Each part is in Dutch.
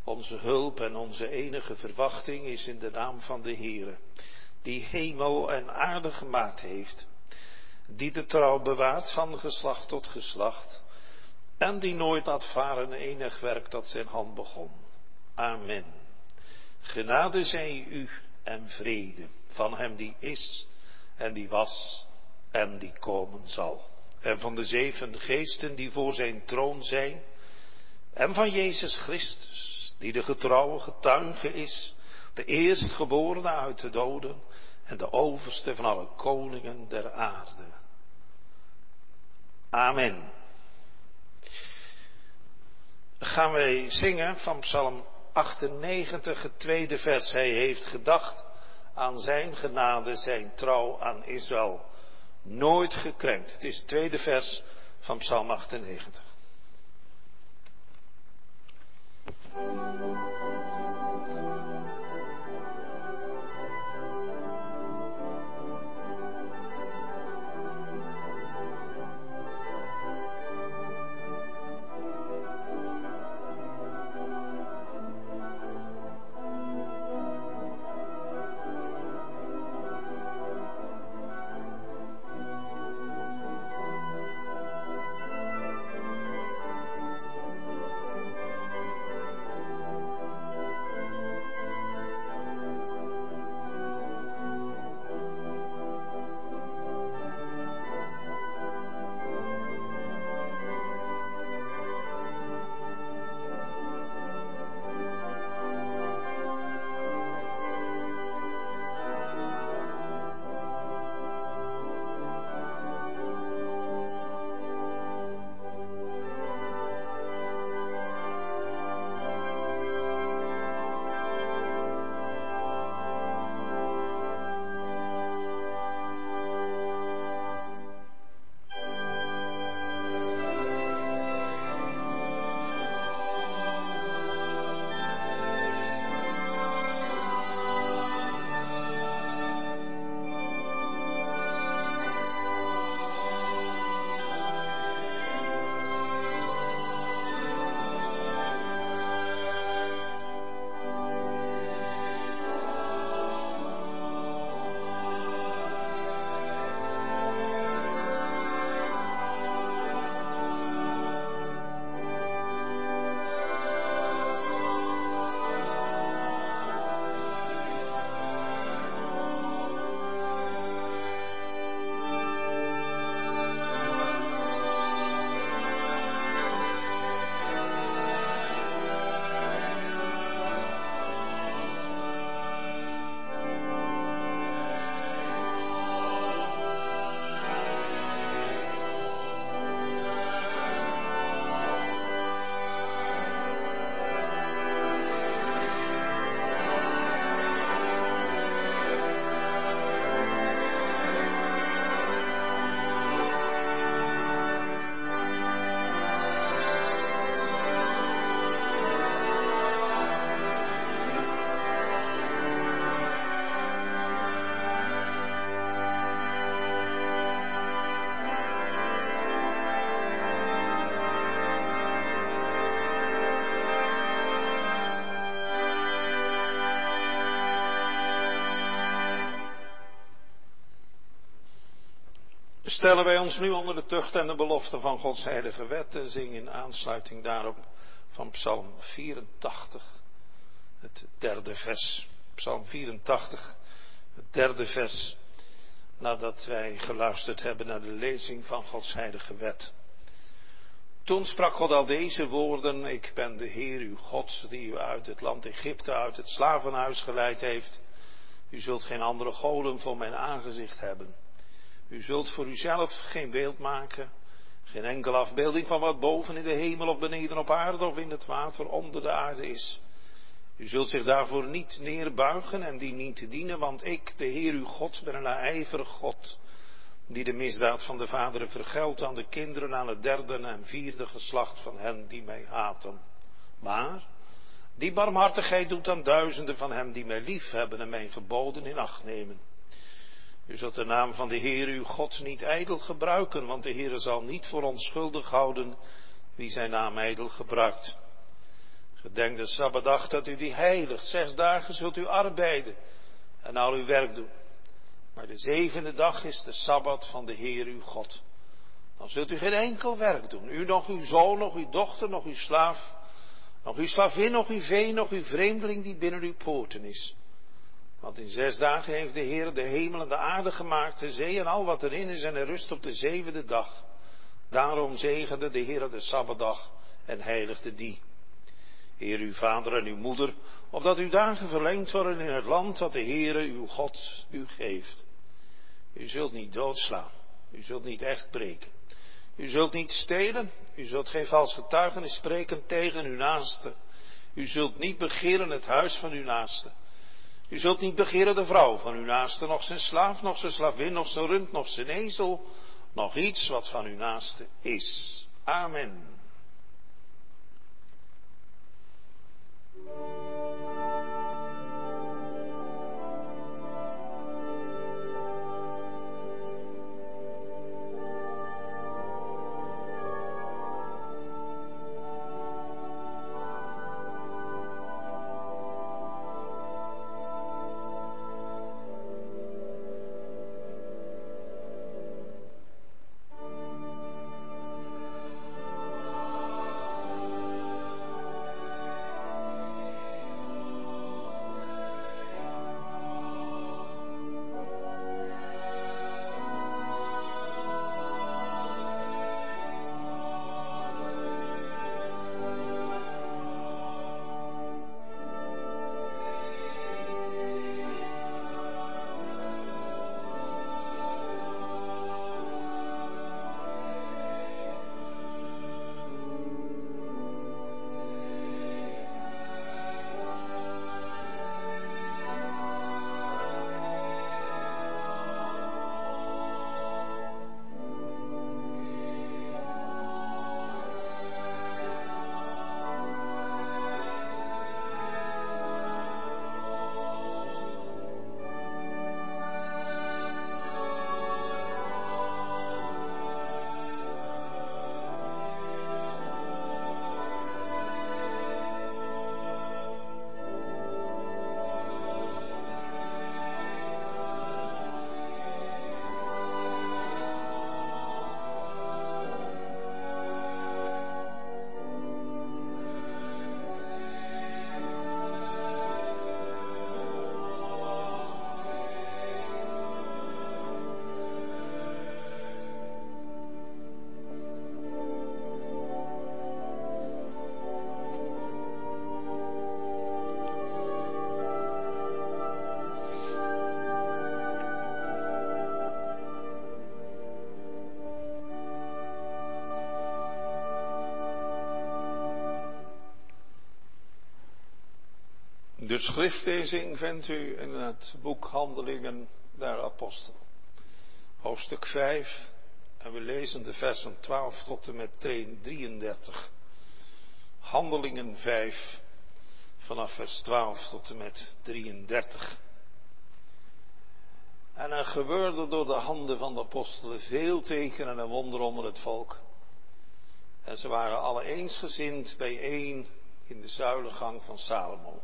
Onze hulp en onze enige verwachting is in de naam van de Heere, die hemel en aarde gemaakt heeft, die de trouw bewaart van geslacht tot geslacht, en die nooit laat varen enig werk dat zijn hand begon. Amen. Genade zij u en vrede van hem die is en die was en die komen zal. En van de 7 geesten die voor zijn troon zijn. En van Jezus Christus, die de getrouwe getuige is, de eerstgeborene uit de doden en de overste van alle koningen der aarde. Amen. Gaan wij zingen van Psalm 98, het 2e vers. Hij heeft gedacht aan zijn genade, zijn trouw aan Israël. Nooit gekrenkt. Het is het 2e vers van Psalm 98. Stellen wij ons nu onder de tucht en de belofte van Gods heilige wet en zingen in aansluiting daarop van Psalm 84, het 3e vers. Psalm 84, het 3e vers, nadat wij geluisterd hebben naar de lezing van Gods heilige wet. Toen sprak God al deze woorden: ik ben de Heer uw God, die u uit het land Egypte, uit het slavenhuis geleid heeft. U zult geen andere goden voor mijn aangezicht hebben. U zult voor uzelf geen beeld maken, geen enkele afbeelding van wat boven in de hemel of beneden op aarde of in het water onder de aarde is. U zult zich daarvoor niet neerbuigen en die niet dienen, want ik, de Heer uw God, ben een naijverig God, die de misdaad van de vaderen vergeldt aan de kinderen, aan het 3e en 4e geslacht van hen die mij haten. Maar die barmhartigheid doet aan duizenden van hen die mij lief hebben en mijn geboden in acht nemen. U zult de naam van de Heer uw God niet ijdel gebruiken, want de Heer zal niet voor onschuldig houden wie zijn naam ijdel gebruikt. Gedenk de Sabbatdag dat u die heiligt. 6 dagen zult u arbeiden en al uw werk doen. Maar de 7e dag is de Sabbat van de Heer uw God. Dan zult u geen enkel werk doen. U, nog uw zoon, nog uw dochter, nog uw slaaf, nog uw slavin, nog uw vee, nog uw vreemdeling die binnen uw poorten is. Want in 6 dagen heeft de Heer de hemel en de aarde gemaakt, de zee en al wat erin is, en hij rust op de 7e dag. Daarom zegende de Heer de Sabbatdag en heiligde die. Heer uw vader en uw moeder, opdat uw dagen verlengd worden in het land dat de Heere uw God u geeft. U zult niet doodslaan, u zult niet echt breken. U zult niet stelen, u zult geen vals getuigenis spreken tegen uw naaste. U zult niet begeren het huis van uw naaste. U zult niet begeren de vrouw van uw naaste, noch zijn slaaf, noch zijn slavin, noch zijn rund, noch zijn ezel, nog iets wat van uw naaste is. Amen. De schriftlezing vindt u in het boek Handelingen der Apostelen. Hoofdstuk 5. En we lezen de versen 12 tot en met 33. Handelingen 5. Vanaf vers 12 tot en met 33. En er gebeurde door de handen van de apostelen veel tekenen en wonderen onder het volk. En ze waren alle eensgezind bijeen in de zuilengang van Salomo.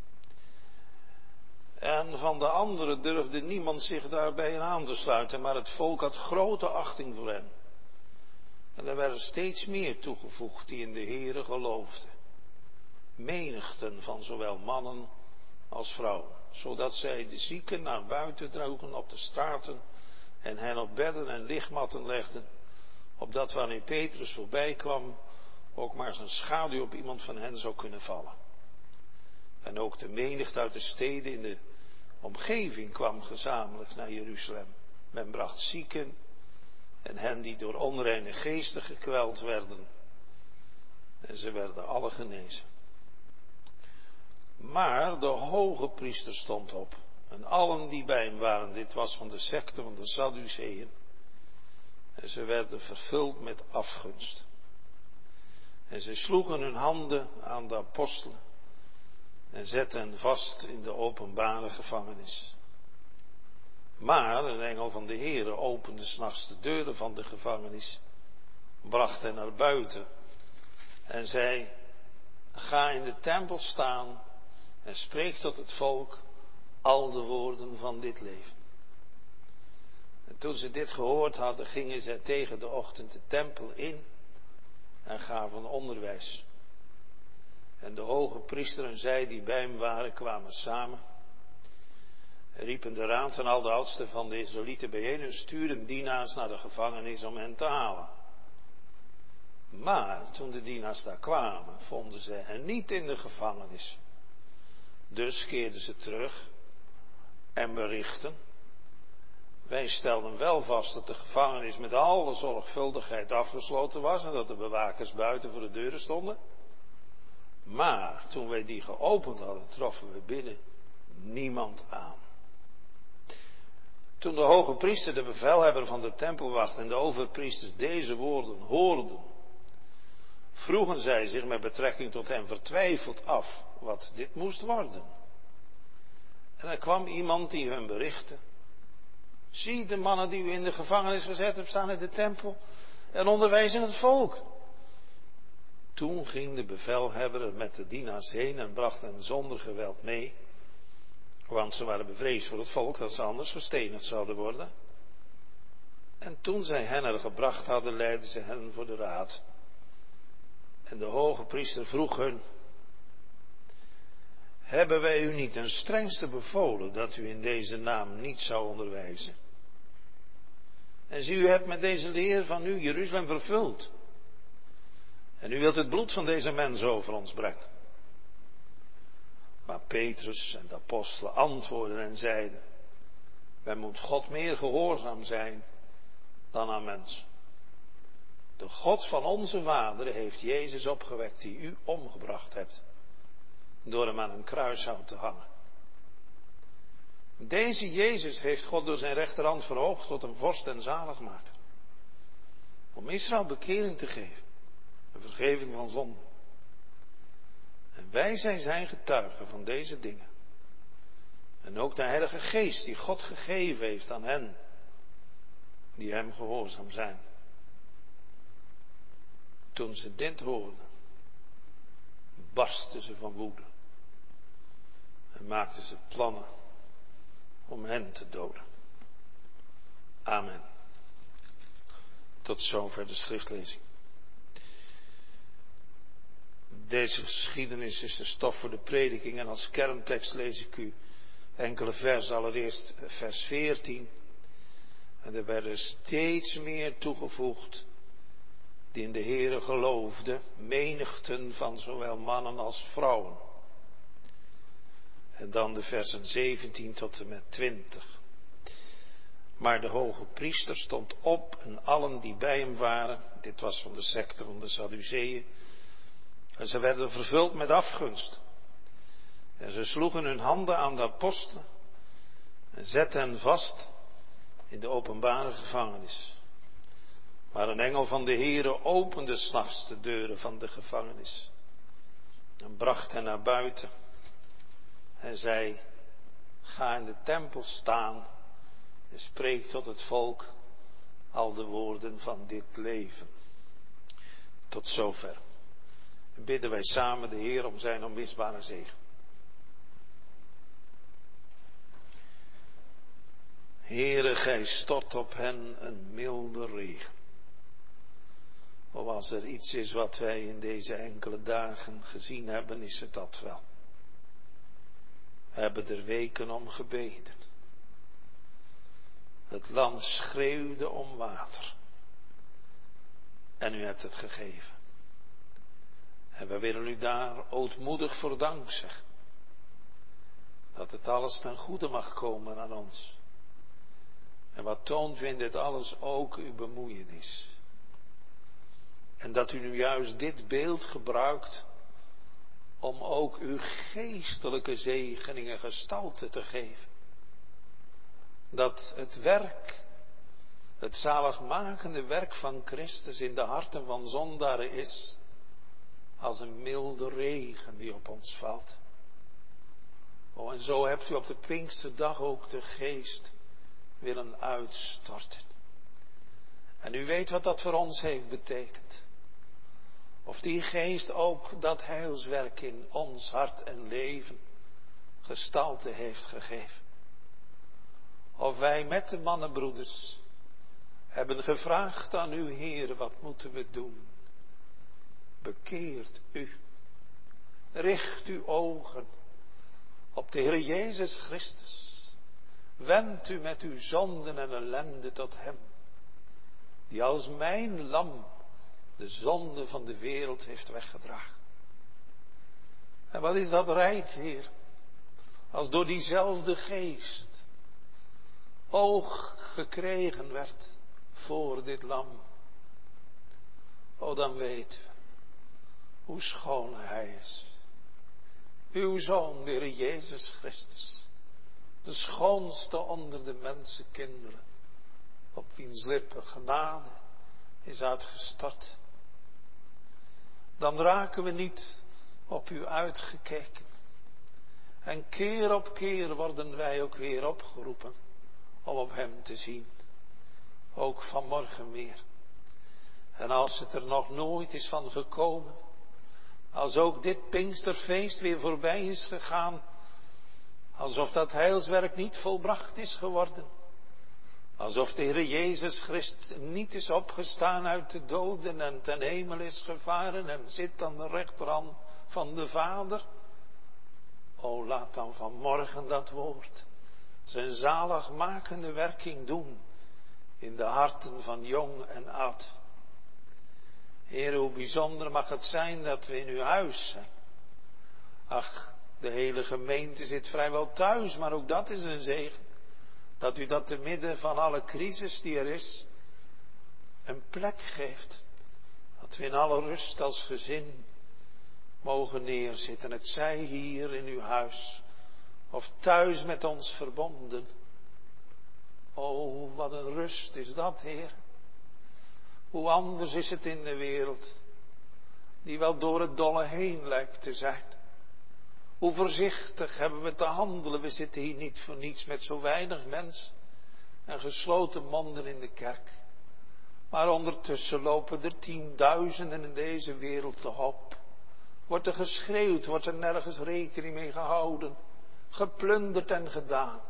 En van de anderen durfde niemand zich daarbij aan te sluiten, maar het volk had grote achting voor hen. En er werden steeds meer toegevoegd die in de Heere geloofden. Menigten van zowel mannen als vrouwen, zodat zij de zieken naar buiten droegen op de straten en hen op bedden en lichtmatten legden, opdat wanneer Petrus voorbij kwam, ook maar zijn schaduw op iemand van hen zou kunnen vallen. En ook de menigte uit de steden in de omgeving kwam gezamenlijk naar Jeruzalem. Men bracht zieken en hen die door onreine geesten gekweld werden. En ze werden alle genezen. Maar de hoge priester stond op. En allen die bij hem waren, dit was van de secte van de Sadduceeën. En ze werden vervuld met afgunst. En ze sloegen hun handen aan de apostelen. En zetten hen vast in de openbare gevangenis. Maar een engel van de Heere opende 's nachts de deuren van de gevangenis, bracht hen naar buiten en zei: ga in de tempel staan en spreek tot het volk al de woorden van dit leven. En toen ze dit gehoord hadden, gingen zij tegen de ochtend de tempel in en gaven onderwijs. En de hoge priester en zij die bij hem waren, kwamen samen. En riepen de raad en al de oudsten van de Israëlieten bijeen en stuurden dienaars naar de gevangenis om hen te halen. Maar toen de dienaars daar kwamen, vonden ze hen niet in de gevangenis. Dus keerden ze terug en berichten: wij stelden wel vast dat de gevangenis met alle zorgvuldigheid afgesloten was en dat de bewakers buiten voor de deuren stonden. Maar toen wij die geopend hadden, troffen we binnen niemand aan. Toen de hoge priester, de bevelhebber van de tempelwacht en de overpriesters deze woorden hoorden, vroegen zij zich met betrekking tot hem vertwijfeld af wat dit moest worden. En er kwam iemand die hun berichtte: zie, de mannen die u in de gevangenis gezet hebt staan in de tempel en onderwijzen het volk. Toen ging de bevelhebber er met de dienaars heen en bracht hen zonder geweld mee, want ze waren bevreesd voor het volk dat ze anders gestenigd zouden worden. En toen zij hen er gebracht hadden, leidden ze hen voor de raad. En de hoge priester vroeg hun: hebben wij u niet ten strengste bevolen dat u in deze naam niet zou onderwijzen? En zie, u hebt met deze leer van u Jeruzalem vervuld. En u wilt het bloed van deze mensen over ons brengen. Maar Petrus en de apostelen antwoordden en zeiden: wij moeten God meer gehoorzaam zijn dan aan mensen. De God van onze vaderen heeft Jezus opgewekt die u omgebracht hebt, door hem aan een kruishout te hangen. Deze Jezus heeft God door zijn rechterhand verhoogd tot een vorst en zaligmaker, om Israël bekering te geven, een vergeving van zonden. En wij zijn getuigen van deze dingen. En ook de Heilige Geest die God gegeven heeft aan hen die hem gehoorzaam zijn. Toen ze dit hoorden, barsten ze van woede en maakten ze plannen om hen te doden. Amen. Tot zover de schriftlezing. Deze geschiedenis is de stof voor de prediking en als kerntekst lees ik u enkele versen. Allereerst vers 14. En er werden steeds meer toegevoegd die in de Heere geloofden, menigten van zowel mannen als vrouwen. En dan de versen 17 tot en met 20. Maar de hoge priester stond op en allen die bij hem waren, dit was van de secte van de Sadduceeën, en ze werden vervuld met afgunst. En ze sloegen hun handen aan de apostelen en zetten hen vast in de openbare gevangenis. Maar een engel van de Heere opende 's nachts de deuren van de gevangenis en bracht hen naar buiten en zei: ga in de tempel staan en spreek tot het volk al de woorden van dit leven. Tot zover. En bidden wij samen de Heer om zijn onmisbare zegen. Heere, gij stort op hen een milde regen. Of als er iets is wat wij in deze enkele dagen gezien hebben, is het dat wel. We hebben er weken om gebeden. Het land schreeuwde om water. En u hebt het gegeven. En we willen u daar ootmoedig voor dank zeggen. Dat het alles ten goede mag komen aan ons. En wat toont u in dit alles ook uw bemoeienis. En dat u nu juist dit beeld gebruikt om ook uw geestelijke zegeningen gestalte te geven. Dat het werk, het zaligmakende werk van Christus in de harten van zondaren is als een milde regen die op ons valt. Oh, en zo hebt u op de Pinksterdag ook de geest willen uitstorten. En u weet wat dat voor ons heeft betekend. Of die geest ook dat heilswerk in ons hart en leven gestalte heeft gegeven. Of wij met de mannenbroeders hebben gevraagd aan uw Heer, wat moeten we doen? Bekeert u. Richt uw ogen op de Heer Jezus Christus. Wend u met uw zonden en ellende tot Hem, die als mijn lam de zonde van de wereld heeft weggedragen. En wat is dat rijk, Heer, als door diezelfde geest oog gekregen werd voor dit lam. O, dan weten we hoe schoon Hij is. Uw Zoon, de Heer Jezus Christus. De schoonste onder de mensenkinderen. Op wiens lippen genade is uitgestort. Dan raken we niet op u uitgekeken. En keer op keer worden wij ook weer opgeroepen om op Hem te zien. Ook vanmorgen meer. En als het er nog nooit is van gekomen, als ook dit Pinksterfeest weer voorbij is gegaan, alsof dat heilswerk niet volbracht is geworden, alsof de Heer Jezus Christus niet is opgestaan uit de doden en ten hemel is gevaren en zit aan de rechterhand van de Vader. O, laat dan vanmorgen dat woord zijn zaligmakende werking doen in de harten van jong en oud. Heer, hoe bijzonder mag het zijn dat we in uw huis zijn. Ach, de hele gemeente zit vrijwel thuis, maar ook dat is een zegen. Dat u dat te midden van alle crisis die er is, een plek geeft. Dat we in alle rust als gezin mogen neerzitten. Het zij hier in uw huis of thuis met ons verbonden. O, wat een rust is dat, Heer. Hoe anders is het in de wereld, die wel door het dolle heen lijkt te zijn. Hoe voorzichtig hebben we te handelen. We zitten hier niet voor niets met zo weinig mensen en gesloten monden in de kerk. Maar ondertussen lopen er tienduizenden in deze wereld toch op. Wordt er geschreeuwd, wordt er nergens rekening mee gehouden, geplunderd en gedaan.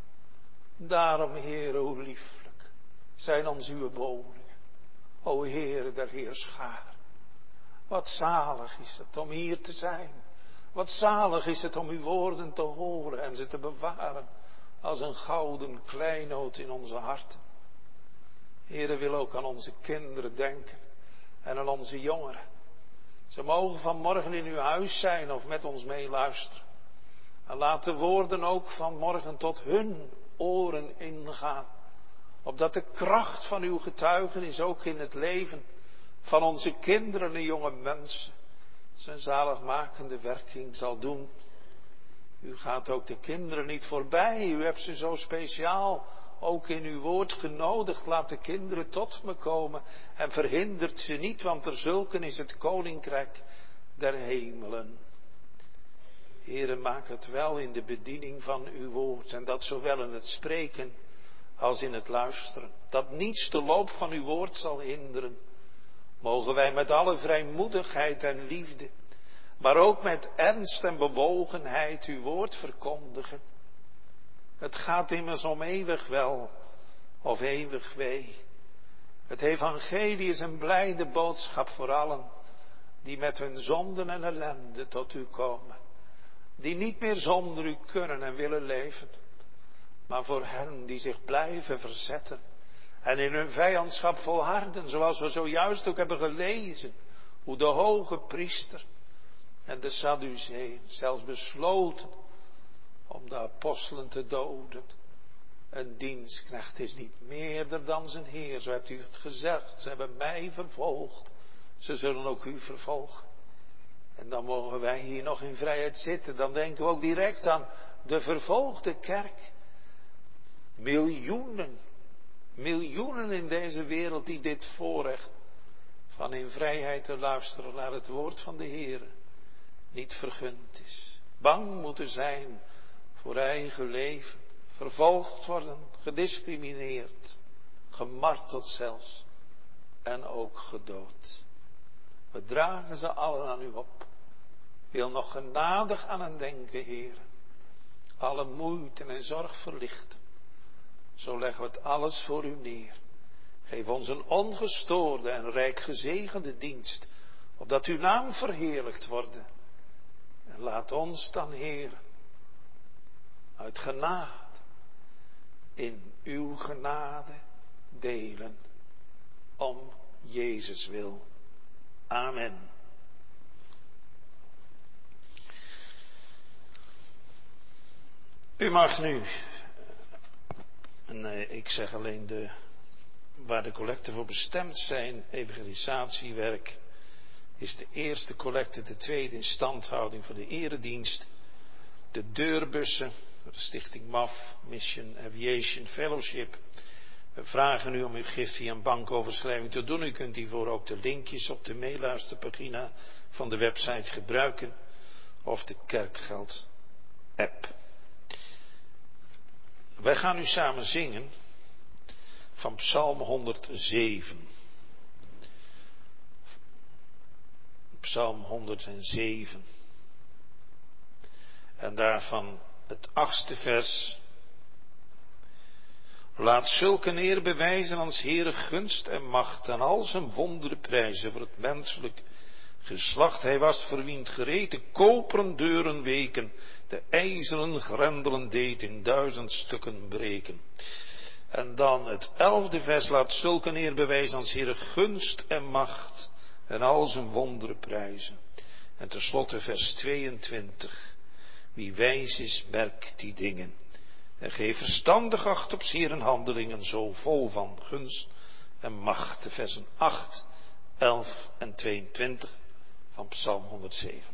Daarom, Heere, hoe lieflijk zijn ons uw woningen. O Heere der Heerscharen, wat zalig is het om hier te zijn. Wat zalig is het om uw woorden te horen en ze te bewaren als een gouden kleinood in onze harten. Heere, wil ook aan onze kinderen denken en aan onze jongeren. Ze mogen vanmorgen in uw huis zijn of met ons meeluisteren. En laat de woorden ook vanmorgen tot hun oren ingaan. Opdat de kracht van uw getuigenis ook in het leven van onze kinderen en jonge mensen zijn zaligmakende werking zal doen. U gaat ook de kinderen niet voorbij. U hebt ze zo speciaal ook in uw woord genodigd. Laat de kinderen tot me komen en verhindert ze niet, want er zulken is het koninkrijk der hemelen. Heere, maak het wel in de bediening van uw woord en dat zowel in het spreken als in het luisteren. Dat niets de loop van uw woord zal hinderen. Mogen wij met alle vrijmoedigheid en liefde, maar ook met ernst en bewogenheid uw woord verkondigen. Het gaat immers om eeuwig wel of eeuwig wee. Het evangelie is een blijde boodschap voor allen die met hun zonden en ellende tot u komen. Die niet meer zonder u kunnen en willen leven. Maar voor hen die zich blijven verzetten en in hun vijandschap volharden, zoals we zojuist ook hebben gelezen, hoe de hoge priester en de Sadduceeën zelfs besloten om de apostelen te doden. Een dienstknecht is niet meerder dan zijn Heer, zo hebt u het gezegd. Ze hebben mij vervolgd, ze zullen ook u vervolgen. En dan mogen wij hier nog in vrijheid zitten. Dan denken we ook direct aan de vervolgde kerk. Miljoenen in deze wereld die dit voorrecht van in vrijheid te luisteren naar het woord van de Heer niet vergund is. Bang moeten zijn voor eigen leven, vervolgd worden, gediscrimineerd, gemarteld zelfs en ook gedood. We dragen ze allen aan u op. Wil nog genadig aan hen denken, Heer. Alle moeite en zorg verlichten. Zo leggen we het alles voor u neer. Geef ons een ongestoorde en rijk gezegende dienst, opdat uw naam verheerlijkt worden. En laat ons dan, Heer, uit genade in uw genade delen, om Jezus wil. Amen. U mag nu, en ik zeg alleen waar de collecten voor bestemd zijn, evangelisatiewerk, is de eerste collecte, de tweede instandhouding van de eredienst, de deurbussen, de stichting MAF, Mission Aviation Fellowship. We vragen u om uw gift via een bankoverschrijving te doen. U kunt hiervoor ook de linkjes op de meeluisterpagina van de website gebruiken of de Kerkgeld app. Wij gaan nu samen zingen van Psalm 107. Psalm 107. En daarvan het 8e vers. Laat zulke eer bewijzen aan 's Heere gunst en macht en al zijn wonderen prijzen voor het menselijk geslacht. Hij was voor wien het gereten koperen deuren weken, de ijzeren grendelen deed in 1000 stukken breken. En dan het 11e vers, laat zulke eer bewijzen aan 's Heere gunst en macht en al zijn wonderen prijzen. En tenslotte vers 22, wie wijs is, merkt die dingen. En geef verstandig acht op 's Heeren handelingen, zo vol van gunst en macht. De versen 8, 11 en 22 van Psalm 107.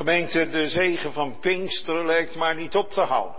Gemeente, de zegen van Pinksteren lijkt maar niet op te houden.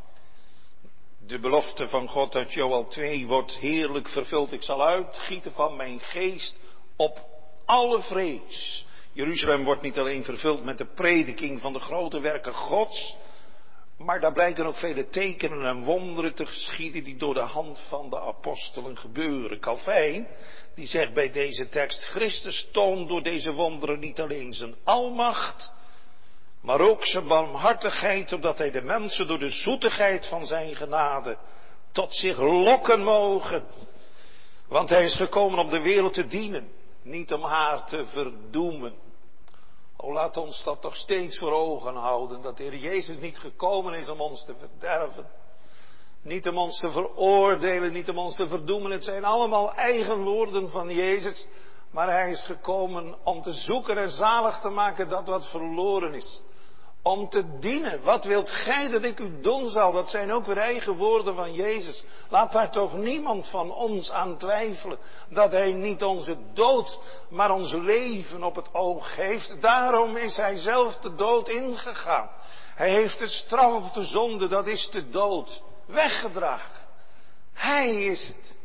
De belofte van God uit Joël 2 wordt heerlijk vervuld. Ik zal uitgieten van mijn geest op alle vlees. Jeruzalem wordt niet alleen vervuld met de prediking van de grote werken Gods, maar daar blijken ook vele tekenen en wonderen te geschieden die door de hand van de apostelen gebeuren. Calvijn, die zegt bij deze tekst, Christus toont door deze wonderen niet alleen zijn almacht, maar ook zijn barmhartigheid, opdat hij de mensen door de zoetigheid van zijn genade tot zich lokken mogen. Want hij is gekomen om de wereld te dienen, niet om haar te verdoemen. O, laat ons dat toch steeds voor ogen houden, dat de Heer Jezus niet gekomen is om ons te verderven. Niet om ons te veroordelen, niet om ons te verdoemen. Het zijn allemaal eigen woorden van Jezus. Maar hij is gekomen om te zoeken en zalig te maken dat wat verloren is. Om te dienen. Wat wilt gij dat ik u doen zal? Dat zijn ook weer eigen woorden van Jezus. Laat daar toch niemand van ons aan twijfelen. Dat hij niet onze dood, maar ons leven op het oog heeft. Daarom is hij zelf de dood ingegaan. Hij heeft de straf op de zonde, dat is de dood, weggedragen. Hij is het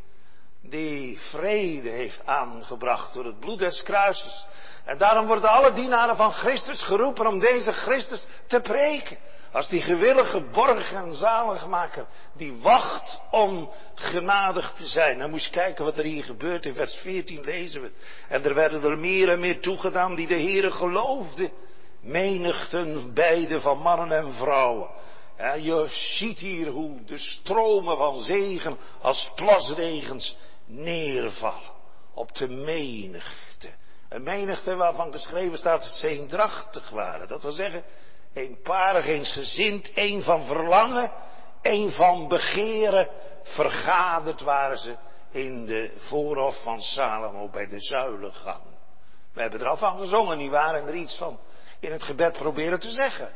die vrede heeft aangebracht door het bloed des kruises. En daarom worden alle dienaren van Christus geroepen om deze Christus te preken. Als die gewillige borg en zaligmaker die wacht om genadig te zijn. Dan moet je kijken wat er hier gebeurt. In vers 14 lezen we. En er werden er meer en meer toegedaan die de Heere geloofden. Menigten beide van mannen en vrouwen. Ja, je ziet hier hoe de stromen van zegen als plasregens neervallen op de menigte. Een menigte waarvan geschreven staat dat ze eendrachtig waren. Dat wil zeggen, eenparig, eensgezind, één van verlangen, één van begeren. Vergaderd waren ze in de voorhof van Salomo bij de zuilengang. We hebben er al van gezongen, nietwaar? En er iets van in het gebed proberen te zeggen.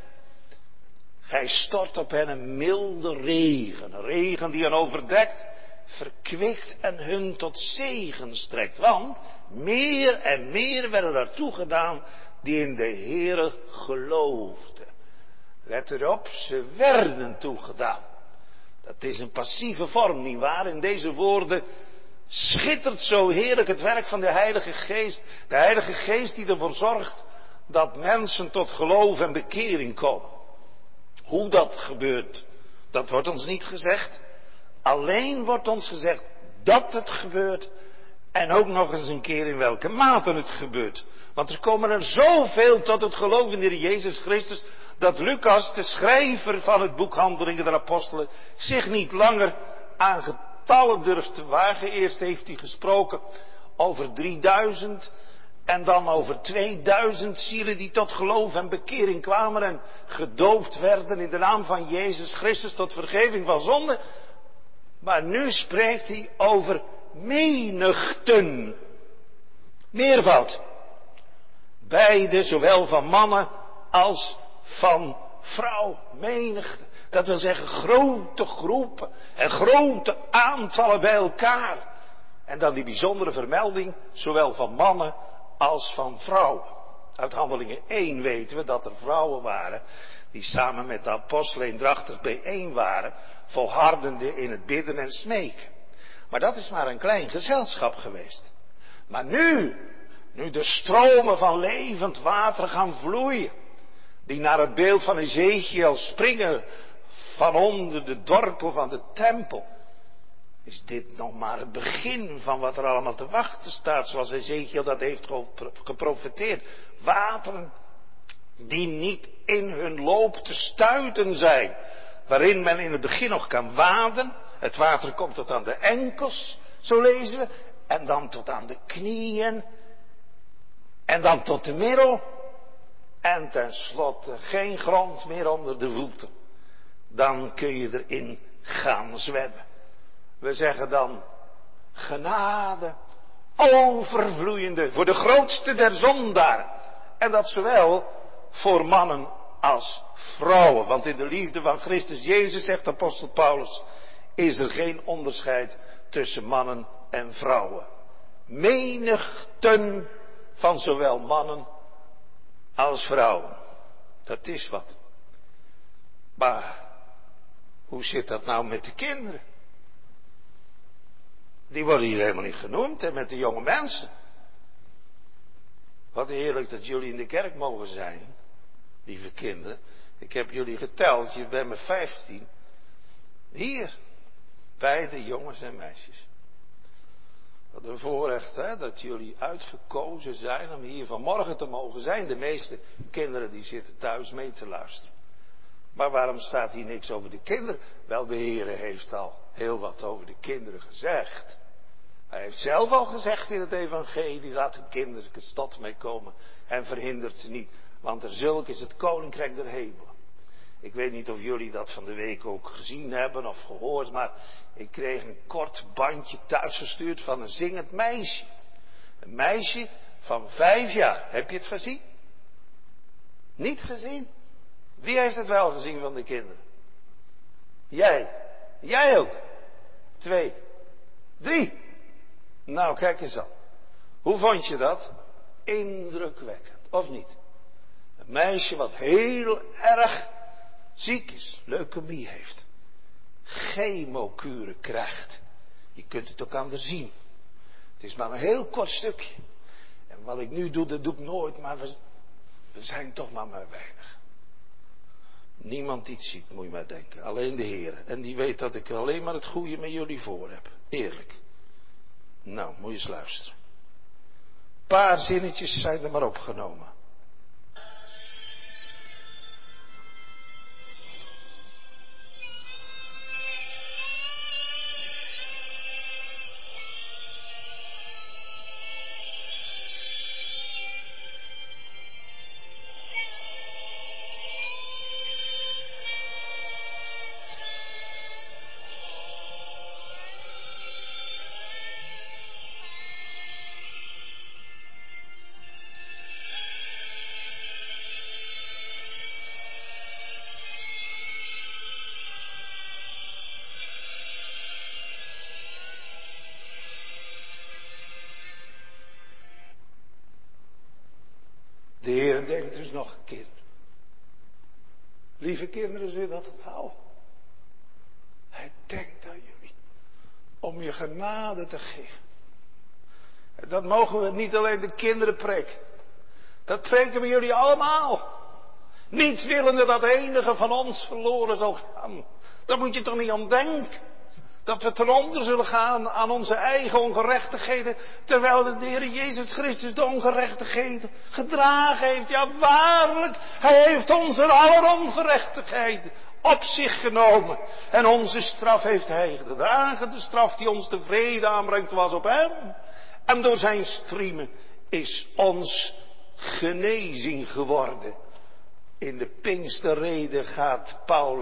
Gij stort op hen een milde regen. Een regen die hen overdekt, verkwikt en hun tot zegen strekt. Want meer en meer werden daartoe gedaan die in de Heere geloofden. Let erop, ze werden toegedaan. Dat is een passieve vorm, nietwaar? In deze woorden schittert zo heerlijk het werk van de Heilige Geest. De Heilige Geest die ervoor zorgt dat mensen tot geloof en bekering komen. Hoe dat gebeurt, dat wordt ons niet gezegd. Alleen wordt ons gezegd dat het gebeurt. En ook nog eens een keer in welke mate het gebeurt. Want er komen er zoveel tot het geloof in de Heer Jezus Christus, dat Lucas, de schrijver van het boek Handelingen der Apostelen, zich niet langer aan getallen durft te wagen. Eerst heeft hij gesproken over 3000 en dan over 2000 zielen die tot geloof en bekering kwamen en gedoopt werden in de naam van Jezus Christus tot vergeving van zonde. Maar nu spreekt hij over menigten. Meervoud. Beide, zowel van mannen als van vrouw. Menigte. Dat wil zeggen grote groepen en grote aantallen bij elkaar. En dan die bijzondere vermelding, zowel van mannen als van vrouwen. Uit Handelingen 1 weten we dat er vrouwen waren die samen met de apostelen eendrachtig bijeen waren, volhardende in het bidden en smeken. Maar dat is maar een klein gezelschap geweest. Maar nu de stromen van levend water gaan vloeien, die naar het beeld van Ezekiel springen van onder de dorpel van de tempel, is dit nog maar het begin van wat er allemaal te wachten staat, zoals Ezekiel dat heeft geprofeteerd. Wateren die niet in hun loop te stuiten zijn, waarin men in het begin nog kan waden. Het water komt tot aan de enkels, zo lezen we, en dan tot aan de knieën, en dan tot de middel, en tenslotte geen grond meer onder de voeten. Dan kun je erin gaan zwemmen. We zeggen dan, genade, overvloeiende, voor de grootste der zondaren. En dat zowel voor mannen als vrouwen. Want in de liefde van Christus Jezus, zegt apostel Paulus, is er geen onderscheid tussen mannen en vrouwen. Menigten van zowel mannen als vrouwen. dat is wat. Maar hoe zit dat nou met de kinderen? Die worden hier helemaal niet genoemd en met de jonge mensen. Wat heerlijk dat jullie in de kerk mogen zijn, lieve kinderen. Ik heb jullie geteld, je bent met 15. Hier, beide jongens en meisjes. Wat een voorrecht, hè, dat jullie uitgekozen zijn om hier vanmorgen te mogen zijn. De meeste kinderen die zitten thuis mee te luisteren. Maar waarom staat hier niks over de kinderen? Wel, de Heere heeft al heel wat over de kinderen gezegd. Hij heeft zelf al gezegd in het evangelie, laat de kinderen het stad mee komen en verhindert ze niet. Want er zulk is het koninkrijk der hemelen. Ik weet niet of jullie dat van de week ook gezien hebben of gehoord, maar ik kreeg een kort bandje thuisgestuurd van een zingend meisje. Een meisje van 5 jaar. Heb je het gezien? Niet gezien? Wie heeft het wel gezien van de kinderen? Jij. Jij ook. 2. 3. Nou, kijk eens aan. Hoe vond je dat? Indrukwekkend, of niet? Een meisje wat heel erg ziek is, leukemie heeft. Chemokuren krijgt. Je kunt het ook aan haar zien. Het is maar een heel kort stukje. En wat ik nu doe, dat doe ik nooit, maar we zijn toch maar weinig. Niemand iets ziet, moet je maar denken. Alleen de Heer. En die weet dat ik alleen maar het goede met jullie voor heb. Eerlijk. Nou, moet je eens luisteren. Een paar zinnetjes zijn er maar opgenomen. De Heer denkt dus nog een keer. Lieve kinderen, zul je dat onthouden? Hij denkt aan jullie. Om je genade te geven. En dat mogen we niet alleen de kinderen preken. Dat preken we jullie allemaal. Niet willende dat enige van ons verloren zal gaan. Daar moet je toch niet aan denken. Dat we ten onder zullen gaan aan onze eigen ongerechtigheden. Terwijl de Heer Jezus Christus de ongerechtigheden gedragen heeft. Ja, waarlijk. Hij heeft onze aller ongerechtigheden op zich genomen. En onze straf heeft hij gedragen. De straf die ons de vrede aanbrengt was op hem. En door zijn striemen is ons genezing geworden. In de Pinksterrede gaat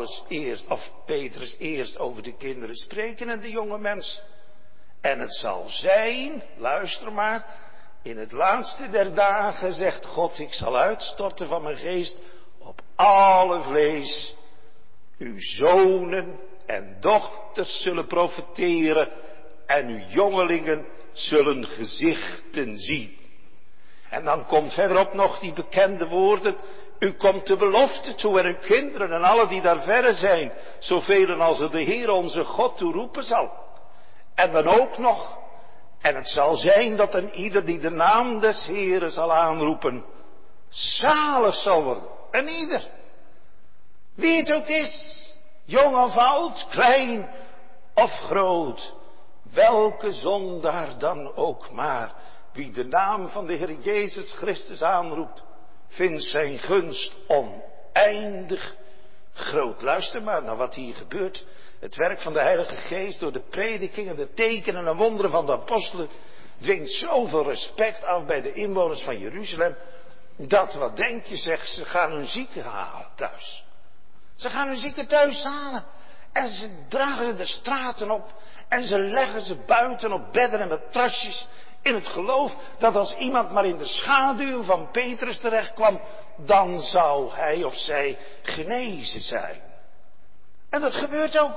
Petrus eerst over de kinderen spreken en de jonge mensen. En het zal zijn, luister maar, in het laatste der dagen zegt God, ik zal uitstorten van mijn geest op alle vlees. Uw zonen en dochters zullen profeteren en uw jongelingen zullen gezichten zien. En dan komt verderop nog die bekende woorden. U komt de belofte toe en uw kinderen en alle die daar verre zijn. Zoveel als er de Heer onze God toe roepen zal. En dan ook nog. En het zal zijn dat een ieder die de naam des Heeren zal aanroepen. Zalig zal worden. En ieder. Wie het ook is. Jong of oud, klein of groot. Welke zondaar dan ook maar. Wie de naam van de Heer Jezus Christus aanroept. Vindt zijn gunst oneindig groot. Luister maar naar wat hier gebeurt. Het werk van de Heilige Geest door de prediking en de tekenen en wonderen van de apostelen dwingt zoveel respect af bij de inwoners van Jeruzalem. Dat, wat denk je, zegt, ze gaan hun zieken halen thuis. Ze gaan hun zieken thuis halen. En ze dragen ze de straten op. En ze leggen ze buiten op bedden en matrasjes. In het geloof dat als iemand maar in de schaduw van Petrus terecht kwam, dan zou hij of zij genezen zijn. En dat gebeurt ook.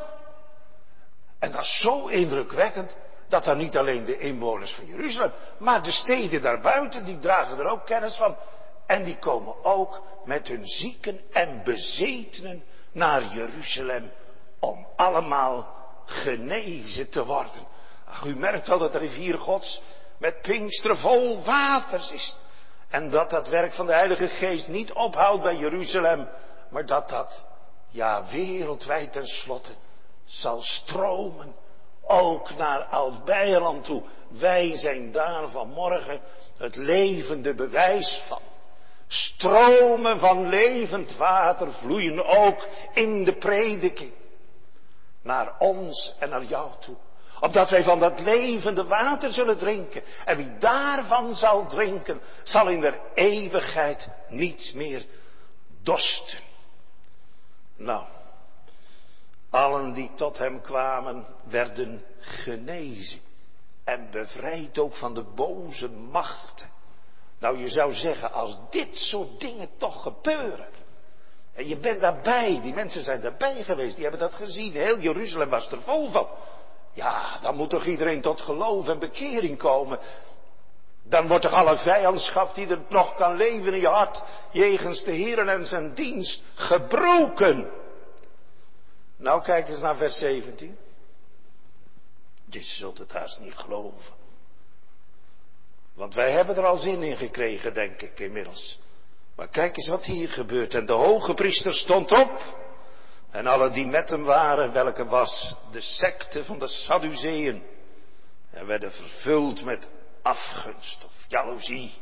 En dat is zo indrukwekkend, dat dan niet alleen de inwoners van Jeruzalem, maar de steden daarbuiten, die dragen er ook kennis van. En die komen ook met hun zieken en bezetenen naar Jeruzalem om allemaal genezen te worden. Ach, u merkt wel dat de rivier Gods met Pinksteren vol waters is. En dat dat werk van de Heilige Geest niet ophoudt bij Jeruzalem, maar dat dat, ja, wereldwijd tenslotte zal stromen. Ook naar Oud-Beijerland toe. Wij zijn daar vanmorgen het levende bewijs van. Stromen van levend water vloeien ook in de prediking. Naar ons en naar jou toe. Opdat wij van dat levende water zullen drinken. En wie daarvan zal drinken, zal in der eeuwigheid niet meer dorsten. Nou, allen die tot hem kwamen, werden genezen. En bevrijd ook van de boze machten. Nou, je zou zeggen, als dit soort dingen toch gebeuren. En je bent daarbij, die mensen zijn daarbij geweest, die hebben dat gezien. Heel Jeruzalem was er vol van. Ja, dan moet toch iedereen tot geloof en bekering komen. Dan wordt toch alle vijandschap die er nog kan leven in je hart, jegens de Heeren en zijn dienst, gebroken. Nou, kijk eens naar vers 17. Je zult het haast niet geloven. Want wij hebben er al zin in gekregen, denk ik inmiddels. Maar kijk eens wat hier gebeurt. En de hoge priester stond op. En alle die met hem waren, welke was de secte van de Sadduceeën. En werden vervuld met afgunst of jaloezie.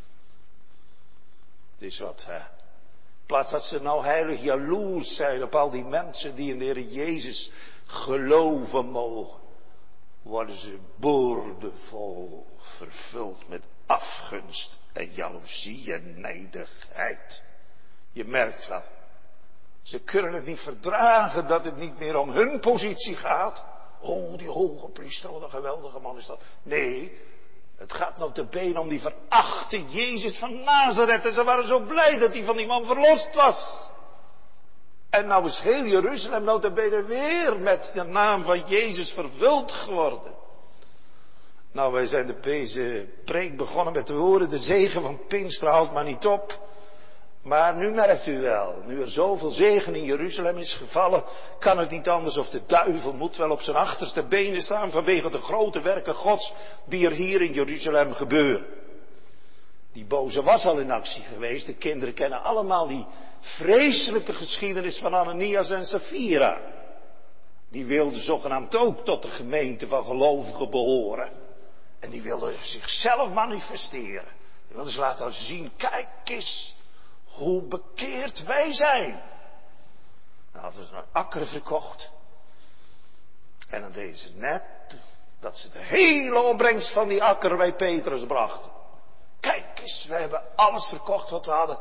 Het is wat, hè. In plaats dat ze nou heilig jaloers zijn op al die mensen die in de Heer Jezus geloven mogen, worden ze boordevol vervuld met afgunst en jaloezie en nijdigheid. Je merkt wel, ze kunnen het niet verdragen dat het niet meer om hun positie gaat. Oh, die hoge priester, wat een geweldige man is dat. Nee, het gaat notabene om die verachte Jezus van Nazareth. En ze waren zo blij dat hij van die man verlost was. En nou is heel Jeruzalem notabene weer met de naam van Jezus vervuld geworden. Nou, wij zijn deze preek begonnen met te horen, de zegen van Pinksteren houdt maar niet op. Maar nu merkt u wel, nu er zoveel zegen in Jeruzalem is gevallen, kan het niet anders of de duivel moet wel op zijn achterste benen staan vanwege de grote werken Gods die er hier in Jeruzalem gebeuren. Die boze was al in actie geweest, de kinderen kennen allemaal die vreselijke geschiedenis van Ananias en Sapphira. Die wilden zogenaamd ook tot de gemeente van gelovigen behoren. En die wilden zichzelf manifesteren. Die wilden ze laten zien, kijk eens hoe bekeerd wij zijn. Dan hadden ze een akker verkocht. En dan deden ze net dat ze de hele opbrengst van die akker bij Petrus brachten. Kijk eens, wij hebben alles verkocht wat we hadden.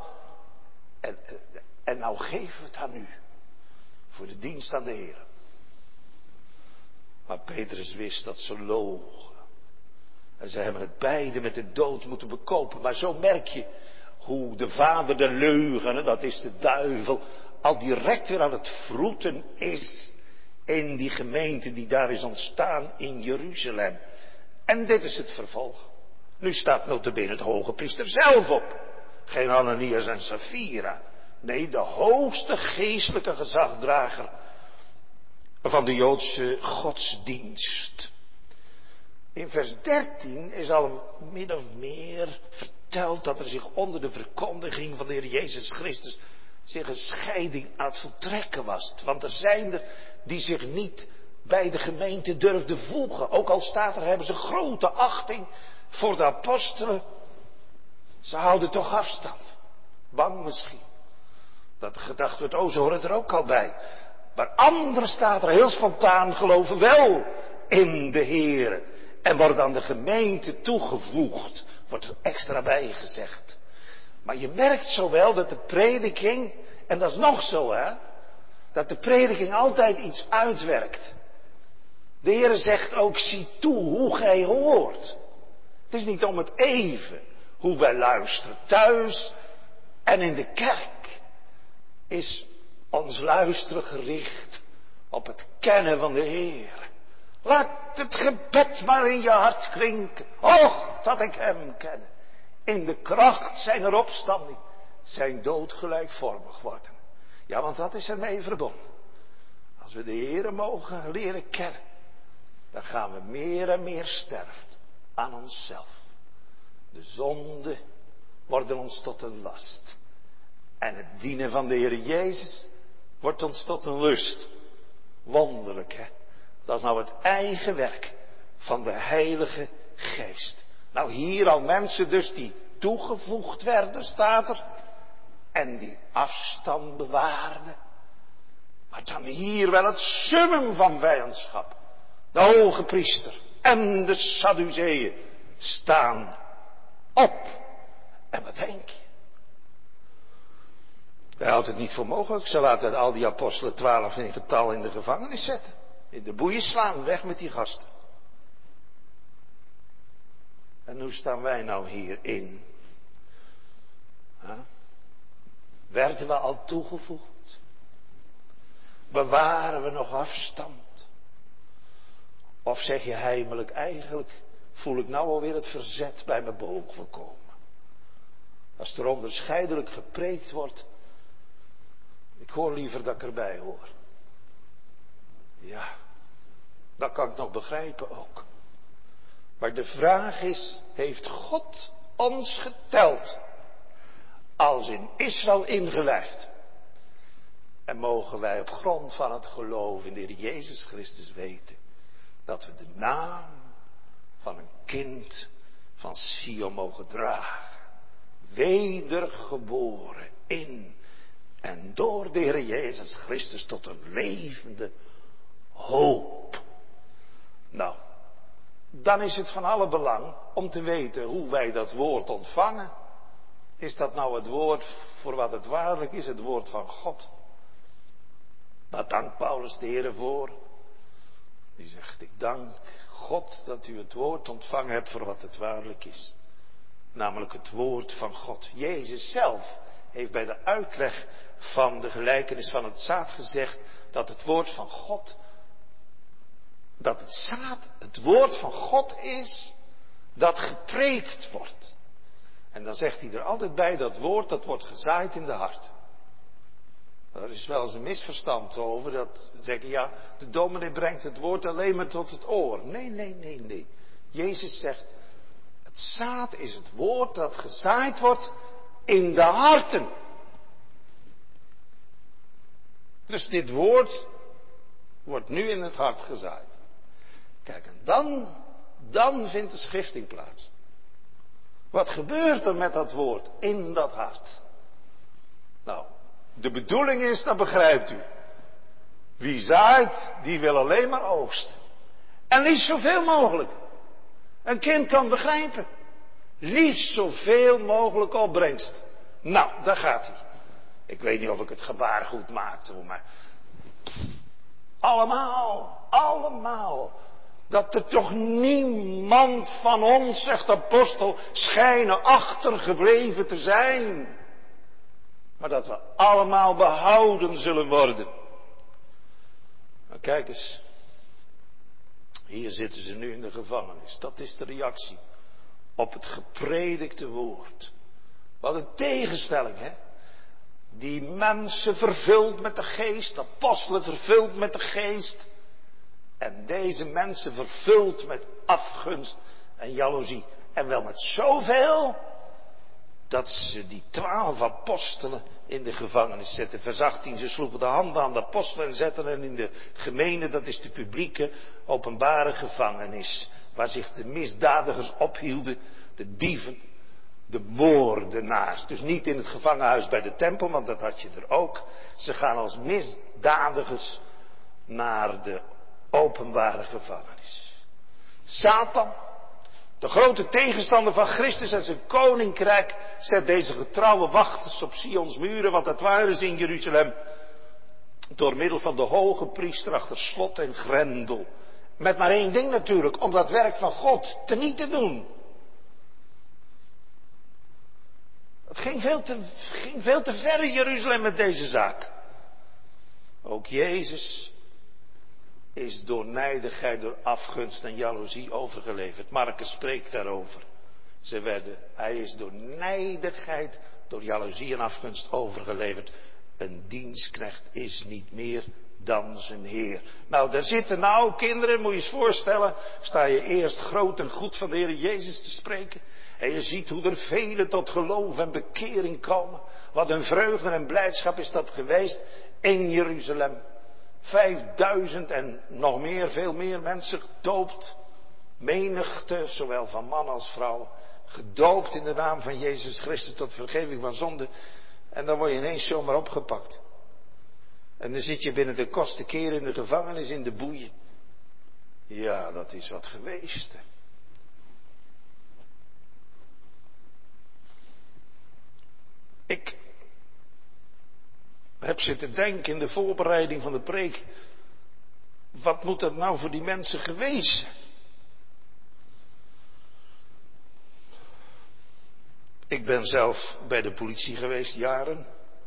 En nou geven we het aan u. Voor de dienst aan de Heer. Maar Petrus wist dat ze logen. En ze hebben het beide met de dood moeten bekopen. Maar zo merk je hoe de vader de leugen, dat is de duivel, al direct weer aan het vroeten is in die gemeente die daar is ontstaan in Jeruzalem. En dit is het vervolg. Nu staat notabene de hoge priester zelf op. Geen Ananias en Sapphira. Nee, de hoogste geestelijke gezagdrager van de Joodse godsdienst. In vers 13 is al min of meer verteld dat er zich onder de verkondiging van de Heer Jezus Christus zich een scheiding aan het voltrekken was. Want er zijn er die zich niet bij de gemeente durfden voegen. Ook al staat er, hebben ze grote achting voor de apostelen. Ze houden toch afstand. Bang misschien. Dat er gedacht wordt, oh, ze horen er ook al bij. Maar anderen staat er heel spontaan, geloven wel in de Heer. En worden aan de gemeente toegevoegd. Wordt er extra bij gezegd. Maar je merkt zo wel dat de prediking, en dat is nog zo hè, dat de prediking altijd iets uitwerkt. De Heer zegt ook, zie toe hoe gij hoort. Het is niet om het even hoe wij luisteren thuis en in de kerk. Is ons luisteren gericht op het kennen van de Heer. Laat het gebed maar in je hart klinken. Och, dat ik hem ken. in de kracht zijner opstanding zijn dood gelijkvormig worden. Ja, want dat is ermee verbonden. Als we de Heere mogen leren kennen, dan gaan we meer en meer sterven aan onszelf. De zonden worden ons tot een last. En het dienen van de Heer Jezus wordt ons tot een lust. Wonderlijk, hè? Dat is nou het eigen werk van de Heilige Geest. Nou, hier al mensen dus die toegevoegd werden, staat er. En die afstand bewaarden. Maar dan hier wel het summum van vijandschap. De hoge priester en de Sadduceeën staan op. En wat denk je? Hij houdt het niet voor mogelijk. Ze laten al die apostelen 12 in getal in de gevangenis zetten. In de boeien slaan, weg met die gasten. En hoe staan wij nou hierin? Werden we al toegevoegd? Bewaren we nog afstand? Of zeg je heimelijk, eigenlijk voel ik nou alweer het verzet bij me boven komen. Als er onderscheidelijk gepreekt wordt, ik hoor liever dat ik erbij hoor. Ja, dat kan ik nog begrijpen ook. Maar de vraag is, heeft God ons geteld als in Israël ingelijfd? En mogen wij op grond van het geloof in de Heer Jezus Christus weten dat we de naam van een kind van Sion mogen dragen. Wedergeboren in en door de Heer Jezus Christus tot een levende hoop. Nou, dan is het van alle belang om te weten hoe wij dat woord ontvangen. Is dat nou het woord voor wat het waarlijk is, het woord van God? Daar dankt Paulus de Heer voor. Die zegt, ik dank God dat u het woord ontvangen hebt voor wat het waarlijk is. Namelijk het woord van God. Jezus zelf heeft bij de uitleg van de gelijkenis van het zaad gezegd dat het woord van God, dat het zaad het woord van God is dat gepreekt wordt. En dan zegt hij er altijd bij, dat woord dat wordt gezaaid in de hart. Er is wel eens een misverstand over, dat ze zeggen, ja, de dominee brengt het woord alleen maar tot het oor. Nee. Jezus zegt, het zaad is het woord dat gezaaid wordt in de harten. Dus dit woord wordt nu in het hart gezaaid. Kijk, en dan vindt de schifting plaats. Wat gebeurt er met dat woord in dat hart? Nou, de bedoeling is, dat begrijpt u. Wie zaait, die wil alleen maar oogsten. En liefst zoveel mogelijk. Een kind kan begrijpen. Liefst zoveel mogelijk opbrengst. Nou, daar gaat hij. Ik weet niet of ik het gebaar goed maakte, maar allemaal. Dat er toch niemand van ons, zegt de apostel, schijnen achtergebleven te zijn. Maar dat we allemaal behouden zullen worden. Nou, kijk eens. Hier zitten ze nu in de gevangenis. Dat is de reactie op het gepredikte woord. Wat een tegenstelling, hè? Die mensen vervuld met de geest, apostelen vervuld met de geest. En deze mensen vervuld met afgunst en jaloezie. En wel met zoveel dat ze die 12 apostelen in de gevangenis zetten. Vers 18, ze sloegen de handen aan de apostelen en zetten hen in de gemene, dat is de publieke, openbare gevangenis. Waar zich de misdadigers ophielden, de dieven, de moordenaars. Dus niet in het gevangenhuis bij de tempel, want dat had je er ook. Ze gaan als misdadigers naar de openbare gevangenis. Satan, de grote tegenstander van Christus en zijn koninkrijk, zet deze getrouwe wachters op Sions muren, want dat waren ze in Jeruzalem, door middel van de hoge priester achter slot en grendel. Met maar één ding natuurlijk, om dat werk van God teniet te doen. Het ging veel te ver in Jeruzalem met deze zaak. Ook Jezus is door nijdigheid, door afgunst en jaloezie overgeleverd. Marcus spreekt daarover. Hij is door nijdigheid, door jaloezie en afgunst overgeleverd. Een dienstknecht is niet meer dan zijn Heer. Nou, daar zitten nou kinderen, moet je eens voorstellen. Sta je eerst groot en goed van de Heer Jezus te spreken. En je ziet hoe er velen tot geloof en bekering komen. Wat een vreugde en blijdschap is dat geweest in Jeruzalem. 5000 en nog meer, veel meer mensen gedoopt. Menigte, zowel van man als vrouw. Gedoopt in de naam van Jezus Christus tot vergeving van zonde. En dan word je ineens zomaar opgepakt. En dan zit je binnen de kortste keer in de gevangenis in de boeien. Ja, dat is wat geweest. Hè. Ik heb zitten denken in de voorbereiding van de preek. Wat moet dat nou voor die mensen geweest zijn? Ik ben zelf bij de politie geweest jaren.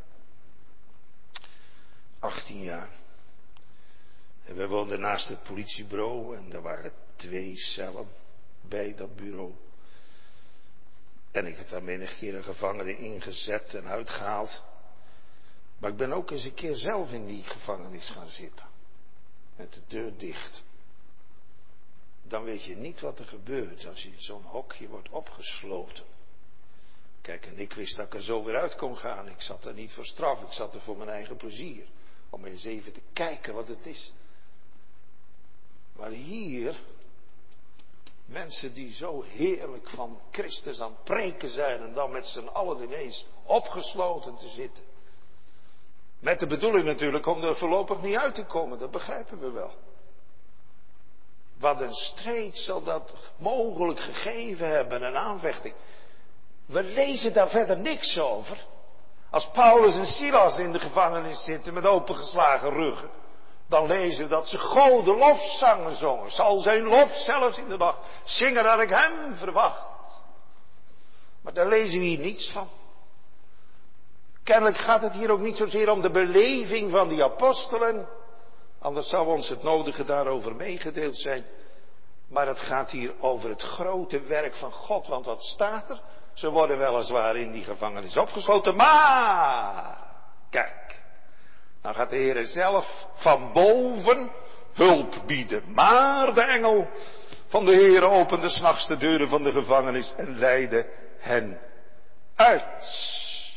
18 jaar. En wij woonden naast het politiebureau en er waren 2 cellen bij dat bureau. En ik heb daar menig keer een gevangene ingezet en uitgehaald. Maar ik ben ook eens een keer zelf in die gevangenis gaan zitten. Met de deur dicht. Dan weet je niet wat er gebeurt als je in zo'n hokje wordt opgesloten. Kijk, en ik wist dat ik er zo weer uit kon gaan. Ik zat er niet voor straf, ik zat er voor mijn eigen plezier. Om eens even te kijken wat het is. Maar hier, mensen die zo heerlijk van Christus aan het preken zijn en dan met z'n allen ineens opgesloten te zitten. Met de bedoeling natuurlijk om er voorlopig niet uit te komen, dat begrijpen we wel. Wat een strijd zal dat mogelijk gegeven hebben, een aanvechting. We lezen daar verder niks over. Als Paulus en Silas in de gevangenis zitten met opengeslagen ruggen, dan lezen we dat ze Goden lofzangen zongen. Zal zijn lof zelfs in de nacht zingen dat ik hem verwacht. Maar daar lezen we hier niets van. Kennelijk gaat het hier ook niet zozeer om de beleving van die apostelen. Anders zou ons het nodige daarover meegedeeld zijn. Maar het gaat hier over het grote werk van God. Want wat staat er? Ze worden weliswaar in die gevangenis opgesloten. Maar, kijk. Dan gaat de Heer zelf van boven hulp bieden. Maar de engel van de Heer opende 's nachts de deuren van de gevangenis en leidde hen uit.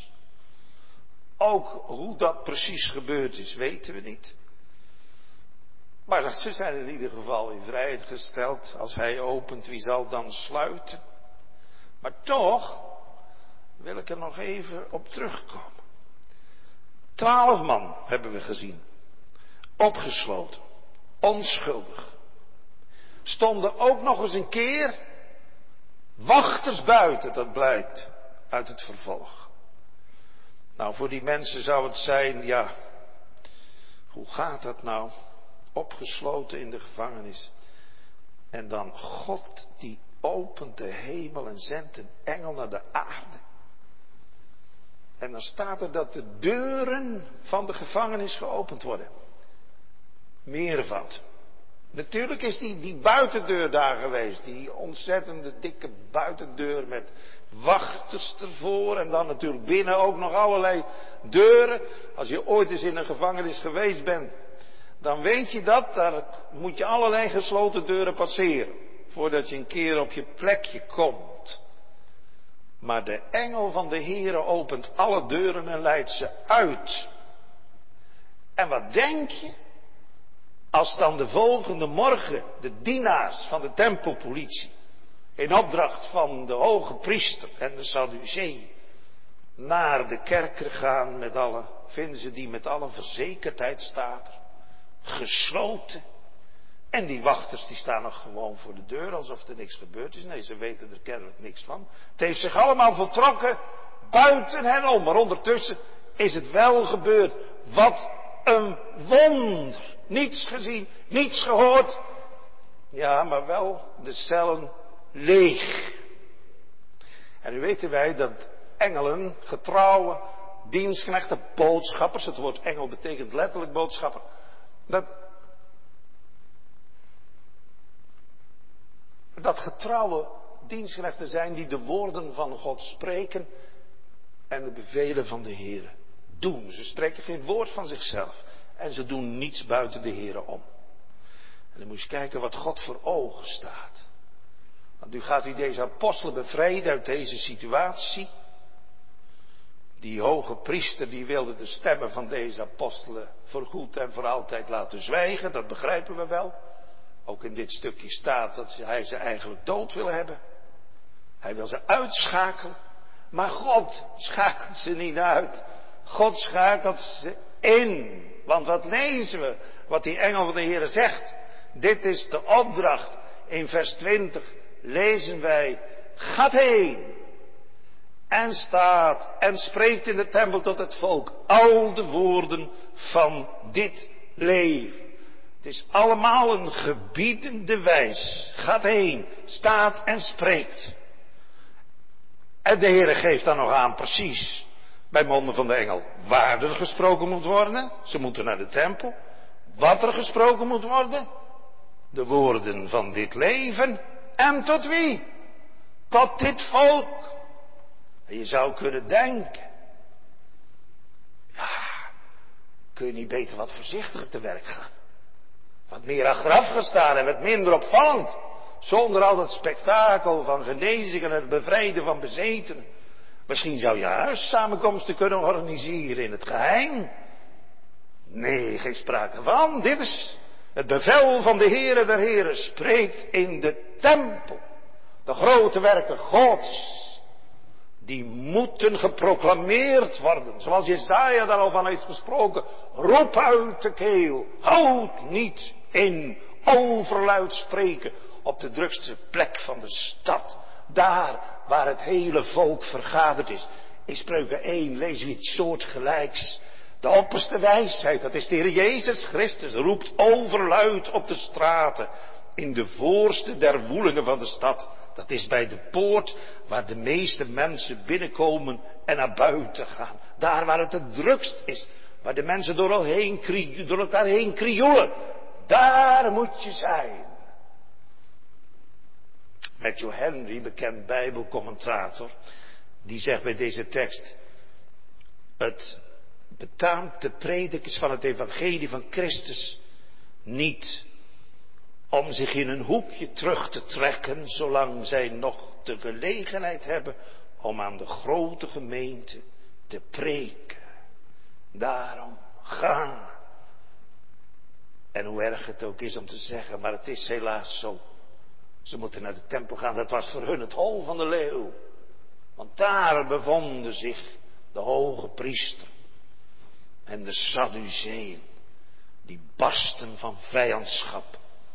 Ook hoe dat precies gebeurd is, weten we niet. Maar ze zijn in ieder geval in vrijheid gesteld. Als hij opent, wie zal dan sluiten? Maar toch wil ik er nog even op terugkomen. 12 man hebben we gezien. Opgesloten. Onschuldig. Stonden ook nog eens een keer wachters buiten, dat blijkt uit het vervolg. Nou, voor die mensen zou het zijn, ja, hoe gaat dat nou? Opgesloten in de gevangenis. En dan God die opent de hemel en zendt een engel naar de aarde. En dan staat er dat de deuren van de gevangenis geopend worden. Meervoud. Natuurlijk is die buitendeur daar geweest. Die ontzettende dikke buitendeur met wachters ervoor. En dan natuurlijk binnen ook nog allerlei deuren. Als je ooit eens in een gevangenis geweest bent, dan weet je dat. Daar moet je allerlei gesloten deuren passeren. Voordat je een keer op je plekje komt. Maar de engel van de Heere opent alle deuren en leidt ze uit. En wat denk je? Als dan de volgende morgen de dienaars van de tempelpolitie, in opdracht van de hoge priester en de Sadduceeën, naar de kerker gaan met alle, vinden ze die met alle verzekerdheid, staat er, gesloten. En die wachters die staan nog gewoon voor de deur alsof er niks gebeurd is. Nee, ze weten er kennelijk niks van. Het heeft zich allemaal voltrokken buiten hen om. Maar ondertussen is het wel gebeurd. Wat een wonder. Niets gezien, niets gehoord. Ja, maar wel de cellen leeg. En nu weten wij dat engelen, getrouwe dienstknechten, boodschappers. Het woord engel betekent letterlijk boodschapper. Dat getrouwe Dienstknechten zijn die de woorden van God spreken en de bevelen van de Heer doen. Ze spreken geen woord van zichzelf en ze doen niets buiten de Heer om. En dan moet je kijken wat God voor ogen staat. Want nu gaat hij deze apostelen bevrijden uit deze situatie. Die hoge priester die wilde de stemmen van deze apostelen voorgoed en voor altijd laten zwijgen. Dat begrijpen we wel. Ook in dit stukje staat dat hij ze eigenlijk dood wil hebben. Hij wil ze uitschakelen. Maar God schakelt ze niet uit. God schakelt ze in. Want wat lezen we? Wat die engel van de Heer zegt. Dit is de opdracht. In vers 20 lezen wij. Gaat heen. En staat en spreekt in de tempel tot het volk. Al de woorden van dit leven. Het is allemaal een gebiedende wijs. Gaat heen. Staat en spreekt. En de Heer geeft dan nog aan precies. Bij monden van de engel. Waar er gesproken moet worden. Ze moeten naar de tempel. Wat er gesproken moet worden. De woorden van dit leven. En tot wie? Tot dit volk. En je zou kunnen denken. Ja, kun je niet beter wat voorzichtiger te werk gaan. Wat meer achteraf gaan staan en wat minder opvallend. Zonder al dat spektakel van genezing en het bevrijden van bezetenen. Misschien zou je huissamenkomsten kunnen organiseren in het geheim. Nee, geen sprake van. Dit is het bevel van de Heere der Heren. Spreekt in de tempel. De grote werken Gods. Die moeten geproclameerd worden. Zoals Jesaja daar al van heeft gesproken. Roep uit de keel. Houd niet in. Overluid spreken. Op de drukste plek van de stad. Daar waar het hele volk vergaderd is. In Spreuken 1 lezen we iets soortgelijks. De opperste wijsheid, dat is de Heer Jezus Christus. Roept overluid op de straten. In de voorste der woelingen van de stad. Dat is bij de poort waar de meeste mensen binnenkomen en naar buiten gaan. Daar waar het het drukst is. Waar de mensen door elkaar heen krioelen. Daar moet je zijn. Matthew Henry, bekend Bijbelcommentator, die zegt bij deze tekst. Het betaamt de predikers van het evangelie van Christus niet om zich in een hoekje terug te trekken, zolang zij nog de gelegenheid hebben om aan de grote gemeente te preken. Daarom ga. En hoe erg het ook is om te zeggen, maar het is helaas zo. Ze moeten naar de tempel gaan, dat was voor hun het hol van de leeuw. Want daar bevonden zich de hoge priester en de Sadduceeën, die barsten van vijandschap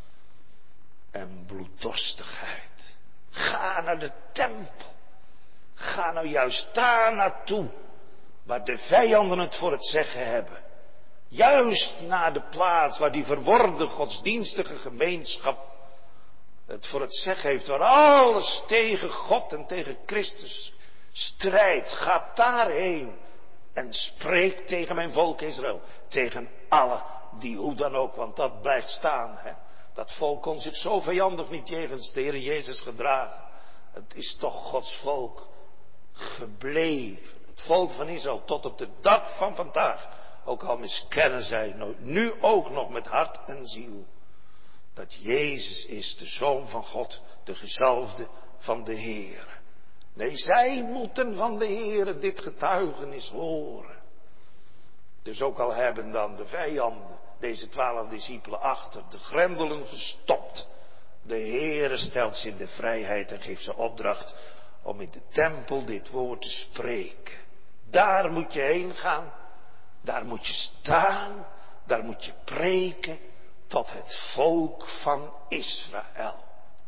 en bloeddorstigheid. Ga naar de tempel. Ga nou juist daar naartoe, waar de vijanden het voor het zeggen hebben. Juist naar de plaats waar die verworde godsdienstige gemeenschap het voor het zeggen heeft, waar alles tegen God en tegen Christus strijdt. Ga daarheen en spreek tegen mijn volk Israël. Tegen alle die hoe dan ook, want dat blijft staan. Hè? Dat volk kon zich zo vijandig niet jegens de Heer Jezus gedragen. Het is toch Gods volk gebleven. Het volk van Israël tot op de dag van vandaag. Ook al miskennen zij nu ook nog met hart en ziel. Dat Jezus is de Zoon van God, de gezalfde van de Heer. Nee, zij moeten van de Heer dit getuigenis horen. Dus ook al hebben dan de vijanden, deze 12 discipelen achter de grendelen gestopt. De Heer stelt ze in de vrijheid en geeft ze opdracht om in de tempel dit woord te spreken. Daar moet je heen gaan. Daar moet je staan. Daar moet je preken tot het volk van Israël.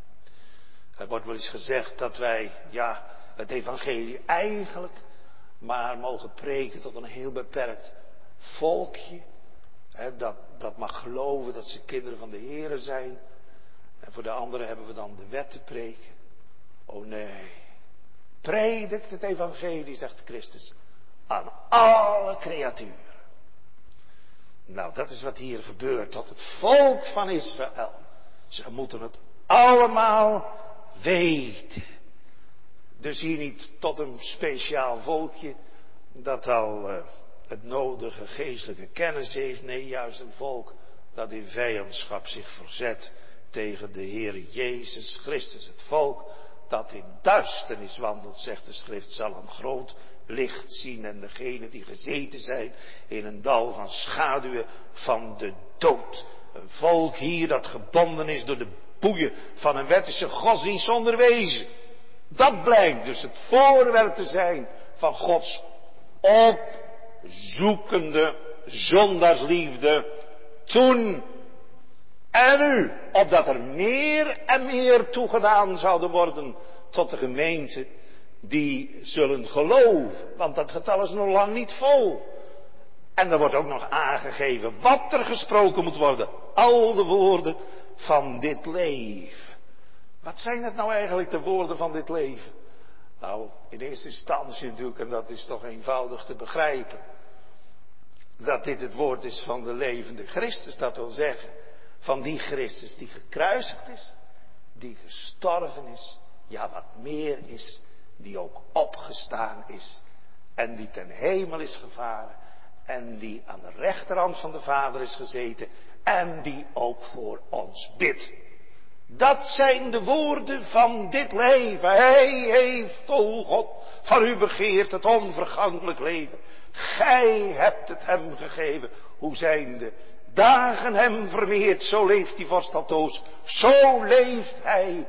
Er wordt wel eens gezegd dat wij, het evangelie eigenlijk maar mogen preken tot een heel beperkt volkje. Dat mag geloven dat ze kinderen van de Heere zijn. En voor de anderen hebben we dan de wet te preken. Oh nee. Predikt het evangelie, zegt Christus, aan alle creaturen. Nou, dat is wat hier gebeurt tot het volk van Israël. Ze moeten het allemaal weten. Dus hier niet tot een speciaal volkje dat al het nodige geestelijke kennis heeft. Nee, juist een volk dat in vijandschap zich verzet tegen de Heere Jezus Christus. Het volk dat in duisternis wandelt, zegt de schrift, zal een groot licht zien. En degenen die gezeten zijn in een dal van schaduwen van de dood. Een volk hier dat gebonden is door de boeien van een wettische godsdienst zonder wezen. Dat blijkt dus het voorwerp te zijn van Gods opzoekende zondaarsliefde toen en nu. Opdat er meer en meer toegedaan zouden worden tot de gemeente die zullen geloven. Want dat getal is nog lang niet vol. En er wordt ook nog aangegeven wat er gesproken moet worden. Al de woorden van dit leven. Wat zijn het nou eigenlijk, de woorden van dit leven? Nou, in eerste instantie natuurlijk, en dat is toch eenvoudig te begrijpen, dat dit het woord is van de levende Christus. Dat wil zeggen, van die Christus die gekruisigd is, die gestorven is, ja wat meer is, die ook opgestaan is en die ten hemel is gevaren en die aan de rechterhand van de Vader is gezeten en die ook voor ons bidt. Dat zijn de woorden van dit leven. Hij heeft, o God, van u begeerd het onvergankelijk leven. Gij hebt het hem gegeven. Hoe zijn de dagen hem vermeerd, zo leeft die vorst altoos. Zo leeft hij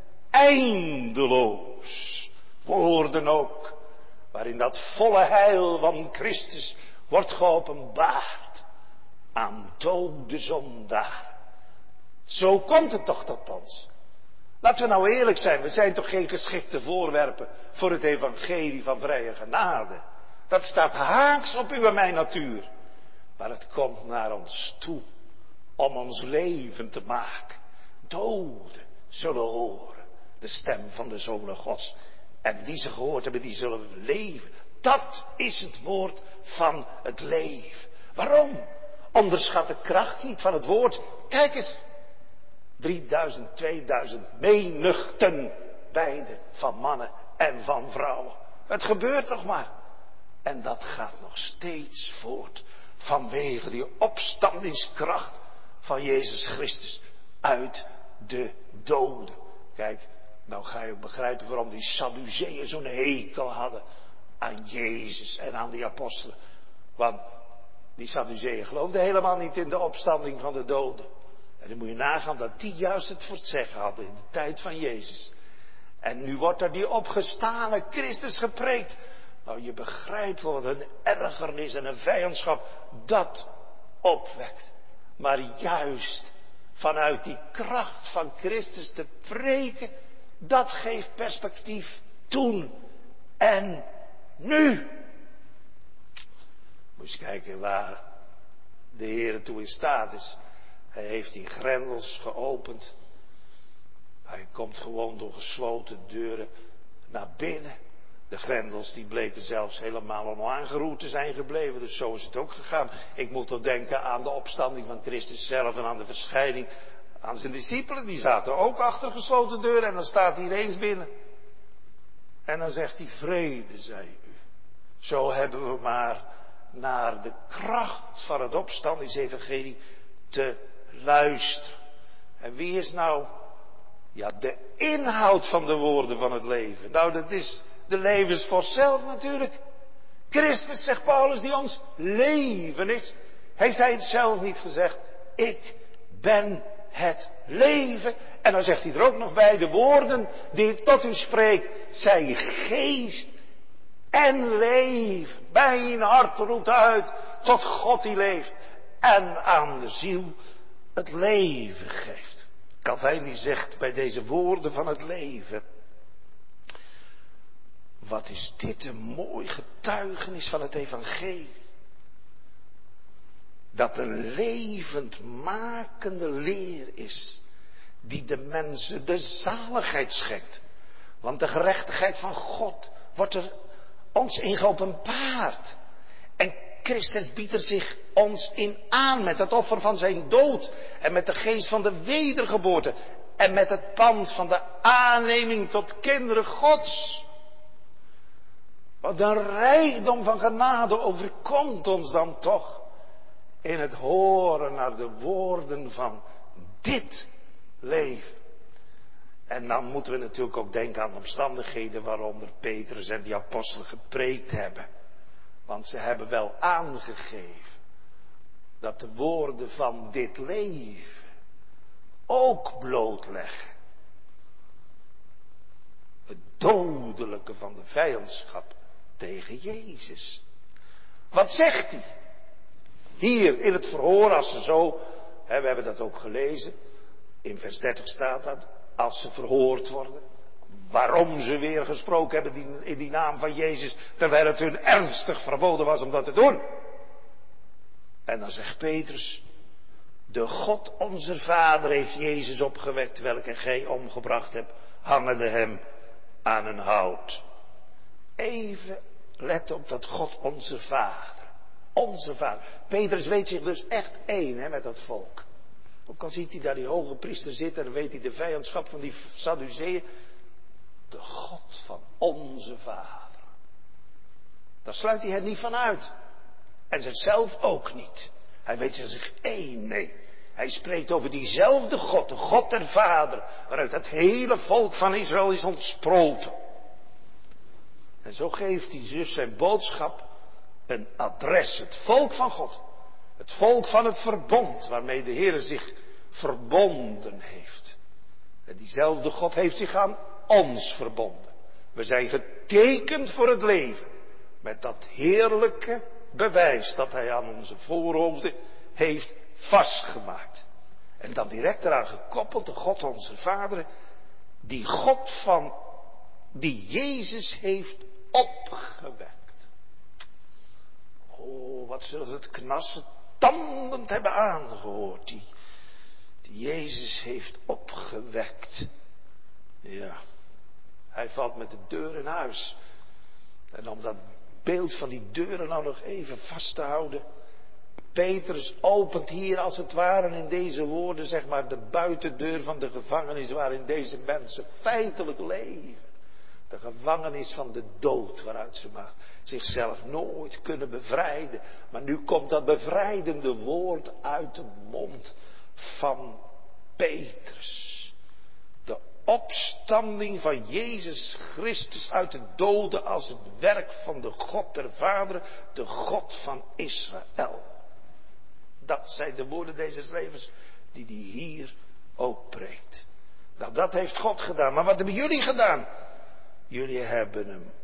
eindeloos. Woorden ook, waarin dat volle heil van Christus wordt geopenbaard aan dode zondaar. Zo komt het toch tot ons. Laten we nou eerlijk zijn, we zijn toch geen geschikte voorwerpen voor het evangelie van vrije genade. Dat staat haaks op uw en mijn natuur. Maar het komt naar ons toe om ons leven te maken. Doden zullen horen de stem van de Zoon Gods. En die ze gehoord hebben, die zullen leven. Dat is het woord van het leven. Waarom? Onderschat de kracht niet van het woord. Kijk eens. 3000, 2000 menigten, beide van mannen en van vrouwen. Het gebeurt toch maar. En dat gaat nog steeds voort vanwege die opstandingskracht van Jezus Christus uit de doden. Kijk, nou ga je ook begrijpen waarom die Sadduceeën zo'n hekel hadden aan Jezus en aan die apostelen. Want die Sadduceeën geloofden helemaal niet in de opstanding van de doden. En dan moet je nagaan dat die juist het voor het zeggen hadden in de tijd van Jezus. En nu wordt er die opgestane Christus gepreekt. Nou, je begrijpt wat een ergernis en een vijandschap dat opwekt. Maar juist vanuit die kracht van Christus te preken, dat geeft perspectief toen en nu. Moet je eens kijken waar de Heer toe in staat is. Hij heeft die grendels geopend. Hij komt gewoon door gesloten deuren naar binnen. De grendels die bleken zelfs helemaal onaangeroerd te zijn gebleven. Dus zo is het ook gegaan. Ik moet toch denken aan de opstanding van Christus zelf en aan de verschijning aan zijn discipelen. Die zaten ook achter gesloten deuren en dan staat hij ineens binnen. En dan zegt hij, vrede zij u. Zo hebben we maar naar de kracht van het opstandingsevangelie te luisteren. En wie is nou, ja, de inhoud van de woorden van het leven? Nou, dat is de levensvorst zelf natuurlijk. Christus, zegt Paulus, die ons leven is. Heeft hij het zelf niet gezegd? Ik ben het leven. En dan zegt hij er ook nog bij, de woorden die ik tot u spreek, zijn geest en leven. Mijn hart roept uit tot God die leeft en aan de ziel het leven geeft. Calvijn die zegt bij deze woorden van het leven, wat is dit een mooi getuigenis van het evangelie. Dat een levendmakende leer is, die de mensen de zaligheid schenkt. Want de gerechtigheid van God wordt er ons in geopenbaard. En Christus biedt er zich ons in aan met het offer van zijn dood en met de geest van de wedergeboorte. en met het pand van de aanneming tot kinderen Gods. Wat een rijkdom van genade overkomt ons dan toch in het horen naar de woorden van dit leven. En dan moeten we natuurlijk ook denken aan de omstandigheden waaronder Petrus en die apostelen gepreekt hebben. Want ze hebben wel aangegeven dat de woorden van dit leven ook blootleggen het dodelijke van de vijandschap tegen Jezus. Wat zegt hij? Hier in het verhoor, als ze zo, we hebben dat ook gelezen, in vers 30 staat dat, als ze verhoord worden, waarom ze weer gesproken hebben in die naam van Jezus, terwijl het hun ernstig verboden was om dat te doen. En dan zegt Petrus, de God onze Vader heeft Jezus opgewekt, welke gij omgebracht hebt, hangende hem aan een hout. Even let op dat God onze Vader. Onze Vader. Petrus weet zich dus echt één met dat volk. Ook al ziet hij daar die hoge priester zitten en dan weet hij de vijandschap van die Sadduceeën. De God van onze Vader. Daar sluit hij het niet van uit. En zichzelf ook niet. Hij weet zich één mee. Hij spreekt over diezelfde God, de God der Vader, waaruit het hele volk van Israël is ontsproten. En zo geeft hij dus zijn boodschap een adres. Het volk van God. Het volk van het verbond waarmee de Heer zich verbonden heeft. En diezelfde God heeft zich aan ons verbonden. We zijn getekend voor het leven. Met dat heerlijke bewijs dat hij aan onze voorhoofden heeft vastgemaakt. En dan direct eraan gekoppeld de God onze Vader. Die God van die Jezus heeft opgewekt. Oh, wat zullen ze het knassen tandend hebben aangehoord. Die Jezus heeft opgewekt. Ja, hij valt met de deur in huis. En om dat beeld van die deuren nou nog even vast te houden. Petrus opent hier als het ware in deze woorden zeg maar de buitendeur van de gevangenis waarin deze mensen feitelijk leven. De gevangenis van de dood waaruit ze maar zichzelf nooit kunnen bevrijden. Maar nu komt dat bevrijdende woord uit de mond van Petrus. De opstanding van Jezus Christus uit de doden als het werk van de God der Vader, de God van Israël. Dat zijn de woorden deze schrijvers die hij hier ook preekt. Nou, dat heeft God gedaan. Maar wat hebben jullie gedaan? Jullie hebben hem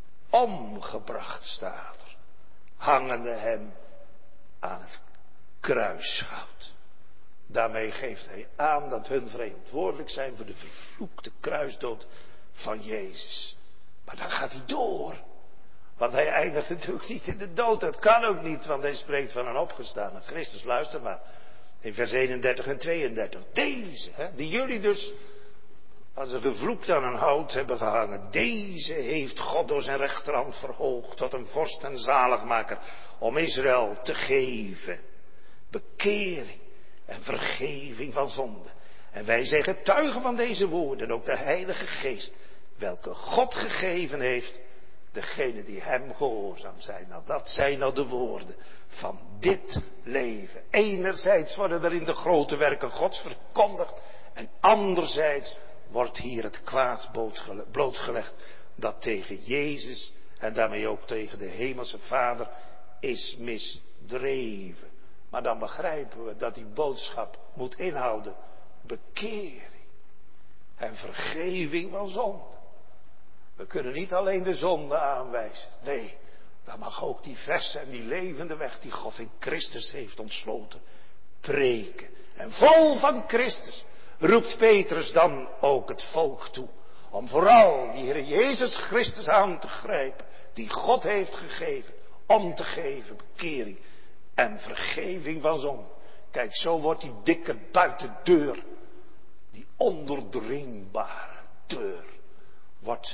omgebracht, staat er. Hangende hem aan het kruishout. Daarmee geeft hij aan dat hun verantwoordelijk zijn voor de vervloekte kruisdood van Jezus. Maar dan gaat hij door. Want hij eindigt natuurlijk niet in de dood. Dat kan ook niet, want hij spreekt van een opgestane Christus. Luister maar. In vers 31 en 32. Deze, die jullie dus als een gevloekt aan een hout hebben gehangen. Deze heeft God door zijn rechterhand verhoogd tot een vorst en zaligmaker. Om Israël te geven. Bekering en vergeving van zonde. En wij zijn getuigen van deze woorden. Ook de Heilige Geest. Welke God gegeven heeft. Degene die hem gehoorzaam zijn. Nou, dat zijn nou de woorden van dit leven. Enerzijds worden er in de grote werken Gods verkondigd. En anderzijds wordt hier het kwaad blootgelegd dat tegen Jezus en daarmee ook tegen de Hemelse Vader is misdreven. Maar dan begrijpen we dat die boodschap moet inhouden bekering en vergeving van zonde. We kunnen niet alleen de zonde aanwijzen. Nee, dan mag ook die verse en die levende weg die God in Christus heeft ontsloten preken. En vol van Christus roept Petrus dan ook het volk toe. Om vooral die Heer Jezus Christus aan te grijpen. Die God heeft gegeven. Om te geven bekering en vergeving van zonde. Kijk, zo wordt die dikke buitendeur. Die onderdringbare deur. Wordt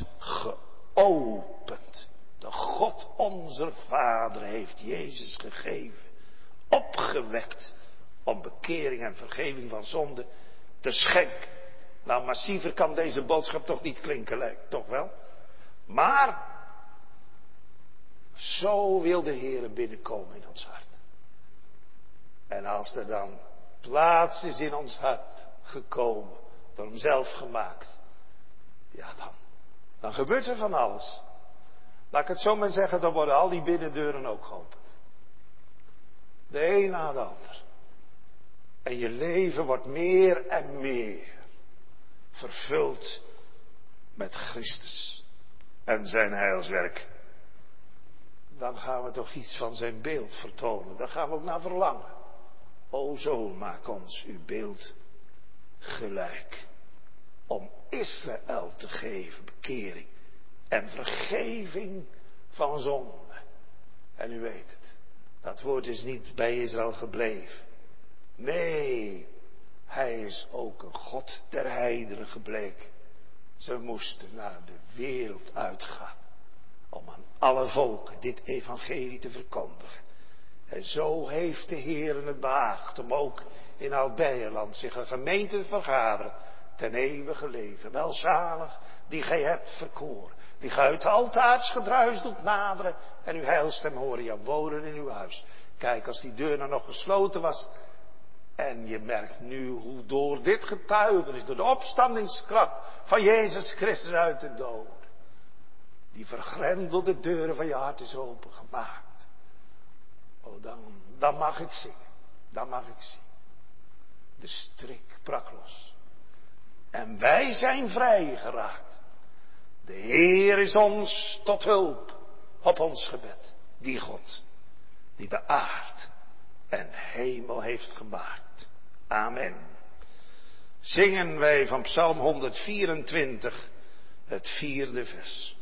geopend. De God onze Vader heeft Jezus gegeven. Opgewekt om bekering en vergeving van zonde te schenken. Nou, massiever kan deze boodschap toch niet klinken, lijkt toch wel? Maar, zo wil de Heer binnenkomen in ons hart. En als er dan plaats is in ons hart gekomen, door hem zelf gemaakt, ja dan gebeurt er van alles. Laat ik het zo maar zeggen, dan worden al die binnendeuren ook geopend. De een na de ander. En je leven wordt meer en meer vervuld met Christus en zijn heilswerk. Dan gaan we toch iets van zijn beeld vertonen. Daar gaan we ook naar verlangen. O zo, maak ons uw beeld gelijk. Om Israël te geven bekering en vergeving van zonde. En u weet het, dat woord is niet bij Israël gebleven. Nee, hij is ook een God der heidenen gebleken. Ze moesten naar de wereld uitgaan om aan alle volken dit evangelie te verkondigen. En zo heeft de Heer het behaagd om ook in Albeierland zich een gemeente te vergaderen ten eeuwige leven. Welzalig die gij hebt verkoren, die gij uit altaars gedruis doet naderen en uw heilstem horen, ja, wonen in uw huis. Kijk, als die deur nou nog gesloten was en je merkt nu hoe door dit getuigenis, door de opstandingskracht van Jezus Christus uit de doden, die vergrendelde deuren van je hart is opengemaakt. Oh, dan mag ik zingen. Dan mag ik zingen. De strik brak los. En wij zijn vrijgeraakt. De Heer is ons tot hulp op ons gebed. Die God, die de aard en hemel heeft gemaakt. Amen. Zingen wij van Psalm 124, het 4e vers.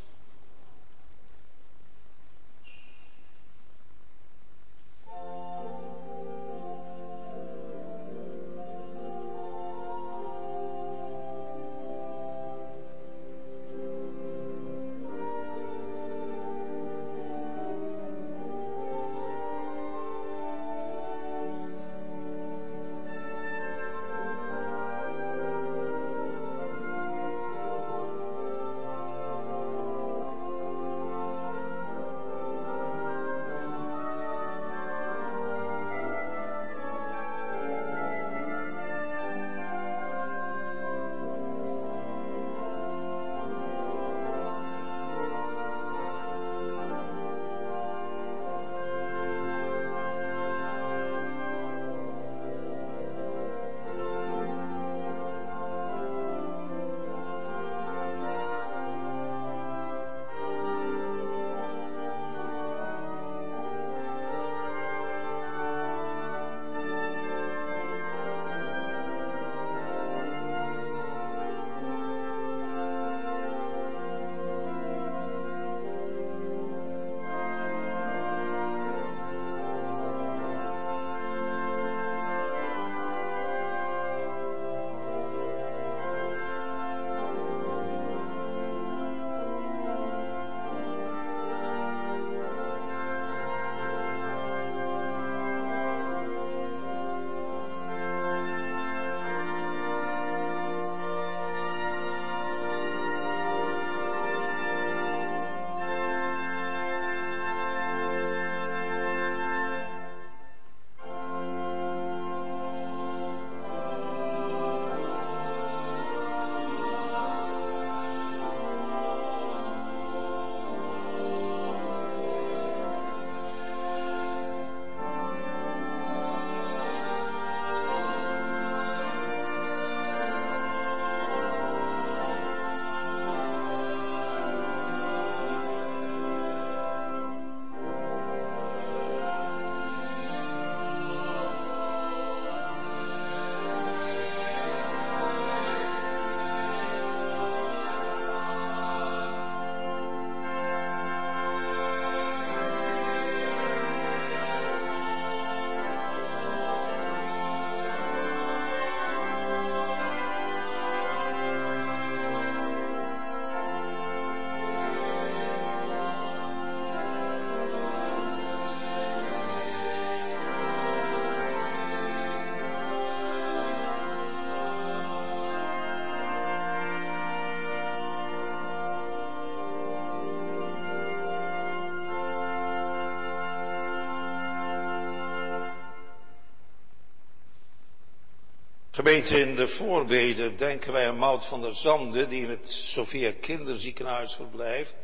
Gemeente, in de voorbeden denken wij aan Maud van der Zanden, die in het Sophia Kinderziekenhuis verblijft.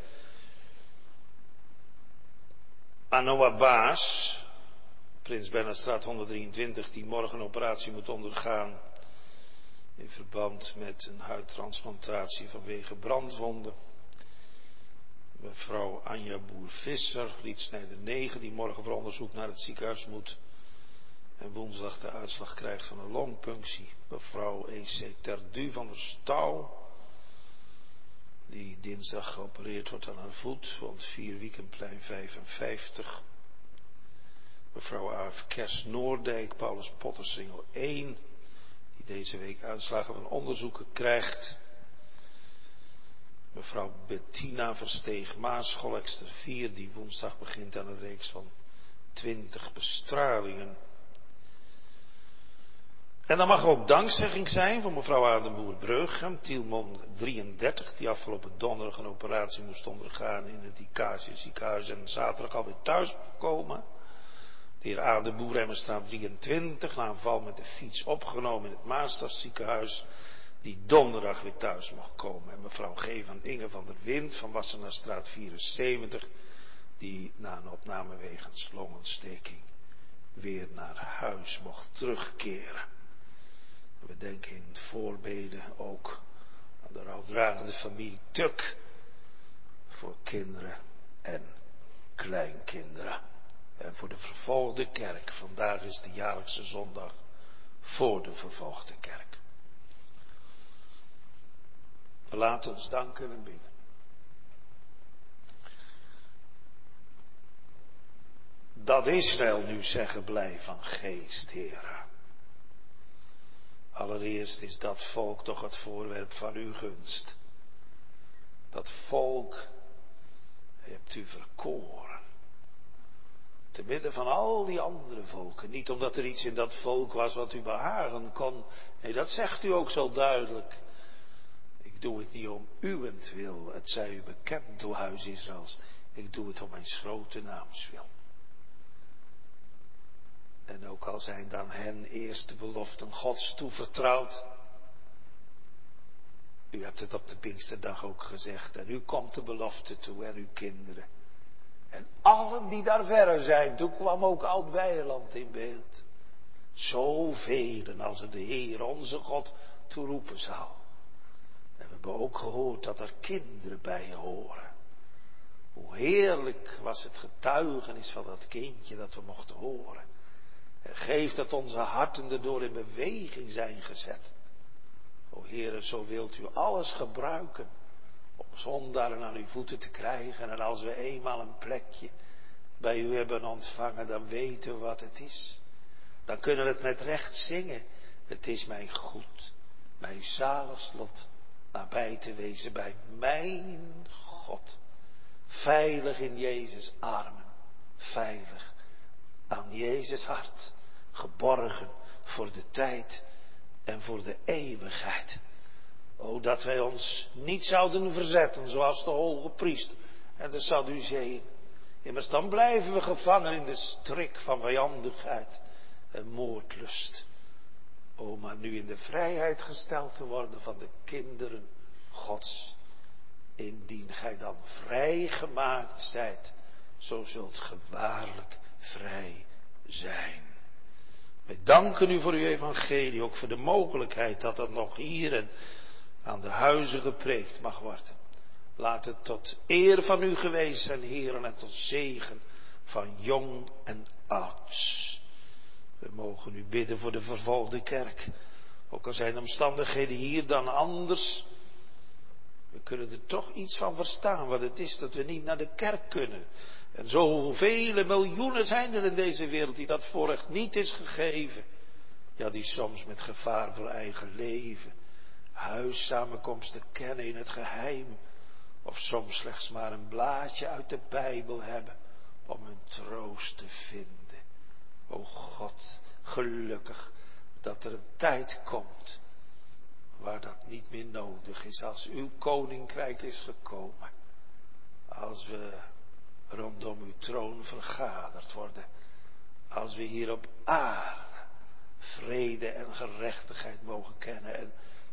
Aan Noah Baas, Prins Bernhardstraat 123, die morgen een operatie moet ondergaan in verband met een huidtransplantatie vanwege brandwonden. Mevrouw Anja Boer-Visser, Rietsnijder 9, die morgen voor onderzoek naar het ziekenhuis moet en woensdag de uitslag krijgt van een longpunctie. Mevrouw E.C. Terdu van der Stouw, die dinsdag geopereerd wordt aan haar voet, woont 4 Wiekenplein 55. Mevrouw A.F. Kers Noordijk, Paulus Pottersingel 1, die deze week uitslagen van onderzoeken krijgt. Mevrouw Bettina Versteeg Maas, Scholekster 4, die woensdag begint aan een reeks van 20 bestralingen. En dan mag er ook dankzegging zijn voor mevrouw Adenboer-Breugem, Tielmond 33, die afgelopen donderdag een operatie moest ondergaan in het Icasië ziekenhuis en zaterdag alweer thuis mocht komen. De heer Adenboer, Emmenstraat 23, na een val met de fiets opgenomen in het Maasstadziekenhuis, die donderdag weer thuis mocht komen. En mevrouw G. van Inge van der Wind van Wassenaarstraat 74, die na een opname wegens longontsteking weer naar huis mocht terugkeren. We denken in voorbeden ook aan de rouwdragende familie Tuk voor kinderen en kleinkinderen. En voor de vervolgde kerk. Vandaag is de jaarlijkse zondag voor de vervolgde kerk. Laat ons danken en bidden. Dat Israël nu zeggen blij van geest, Heere. Allereerst is dat volk toch het voorwerp van uw gunst. Dat volk hebt u verkoren. Te midden van al die andere volken. Niet omdat er iets in dat volk was wat u behagen kon. Nee, dat zegt u ook zo duidelijk. Ik doe het niet om uwentwil. Het zij u bekend, o huis Israëls. Ik doe het om mijn grote naams wil. En ook al zijn dan hen eerst de beloften Gods toevertrouwd. U hebt het op de Pinksterdag ook gezegd. En u komt de belofte toe en uw kinderen. En allen die daar verre zijn. Toen kwam ook Oud-Weiland in beeld. Zoveel als er de Heer onze God toeroepen zal. En we hebben ook gehoord dat er kinderen bij horen. Hoe heerlijk was het getuigenis van dat kindje dat we mochten horen. En geef dat onze harten erdoor in beweging zijn gezet. O Heere, zo wilt u alles gebruiken om zondaren aan uw voeten te krijgen. En als we eenmaal een plekje bij u hebben ontvangen, dan weten we wat het is. Dan kunnen we het met recht zingen. Het is mijn goed, mijn zalig lot, nabij te wezen bij mijn God. Veilig in Jezus' armen, veilig aan Jezus' hart, geborgen voor de tijd en voor de eeuwigheid. O, dat wij ons niet zouden verzetten, zoals de hoge priester en de Sadduceeën. Immers dan blijven we gevangen in de strik van vijandigheid en moordlust. O, maar nu in de vrijheid gesteld te worden van de kinderen Gods. Indien gij dan vrijgemaakt zijt, zo zult ge waarlijk vrij zijn. Wij danken u voor uw evangelie, ook voor de mogelijkheid dat dat nog hier en aan de huizen gepreekt mag worden. Laat het tot eer van u geweest zijn, heren, en tot zegen van jong en oud. We mogen u bidden voor de vervolgde kerk. Ook al zijn de omstandigheden hier dan anders. We kunnen er toch iets van verstaan wat het is dat we niet naar de kerk kunnen. En zoveel miljoenen zijn er in deze wereld die dat voorrecht niet is gegeven. Ja, die soms met gevaar voor eigen leven huissamenkomsten kennen in het geheim. Of soms slechts maar een blaadje uit de Bijbel hebben om hun troost te vinden. O God, gelukkig dat er een tijd komt waar dat niet meer nodig is. Als uw koninkrijk is gekomen. Als we rondom uw troon vergaderd worden. Als we hier op aarde vrede en gerechtigheid mogen kennen. En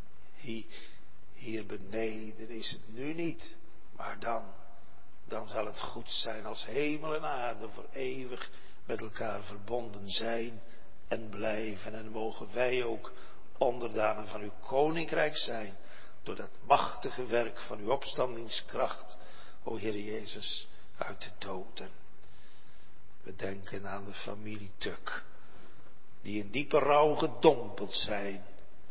hier beneden is het nu niet, maar dan zal het goed zijn als hemel en aarde voor eeuwig met elkaar verbonden zijn en blijven. En mogen wij ook onderdanen van uw koninkrijk zijn, door dat machtige werk van uw opstandingskracht, o Heer Jezus, uit de doden. We denken aan de familie Tuk, die in diepe rouw gedompeld zijn.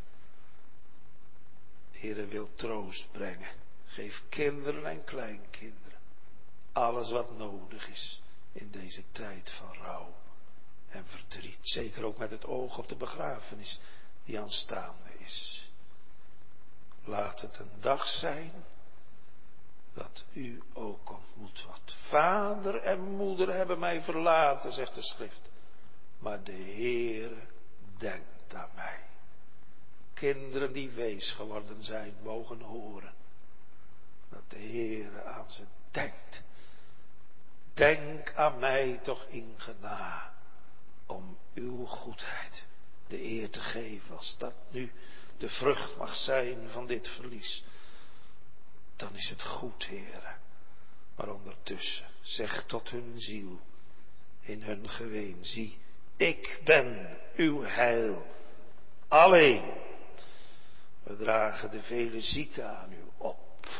De Heer wil troost brengen. Geef kinderen en kleinkinderen alles wat nodig is in deze tijd van rouw en verdriet. Zeker ook met het oog op de begrafenis die aanstaande is. Laat het een dag zijn dat u ook ontmoet wordt. Vader en moeder hebben mij verlaten, zegt de schrift. Maar de Heere denkt aan mij. Kinderen die wees geworden zijn, mogen horen dat de Heere aan ze denkt. Denk aan mij toch in genade, om uw goedheid de eer te geven. Als dat nu de vrucht mag zijn van dit verlies, dan is het goed, Heere. Maar ondertussen, zeg tot hun ziel, in hun geween, zie, ik ben uw heil, alleen. We dragen de vele zieken aan u op.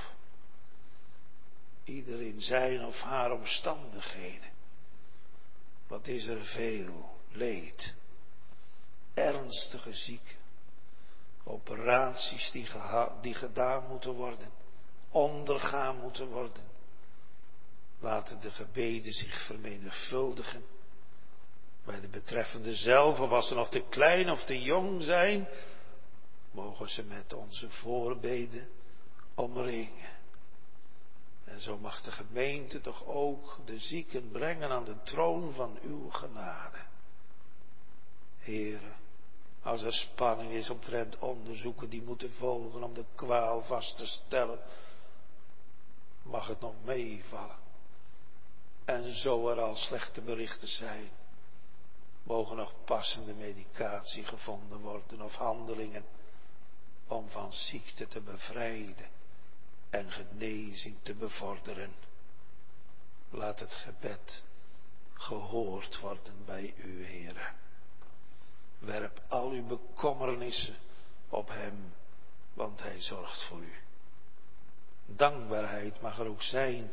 Ieder in zijn of haar omstandigheden. Wat is er veel leed. Ernstige zieken. Operaties die gedaan moeten worden. Ondergaan moeten worden. Laten de gebeden zich vermenigvuldigen. Bij de betreffende zelf, of als ze nog te klein of te jong zijn, mogen ze met onze voorbeden omringen. En zo mag de gemeente toch ook de zieken brengen aan de troon van uw genade. Heere, als er spanning is omtrent onderzoeken die moeten volgen om de kwaal vast te stellen, mag het nog meevallen. En zo er al slechte berichten zijn, mogen nog passende medicatie gevonden worden of handelingen om van ziekte te bevrijden en genezing te bevorderen. Laat het gebed gehoord worden bij u, Heere. Werp al uw bekommernissen op hem, want hij zorgt voor u. Dankbaarheid mag er ook zijn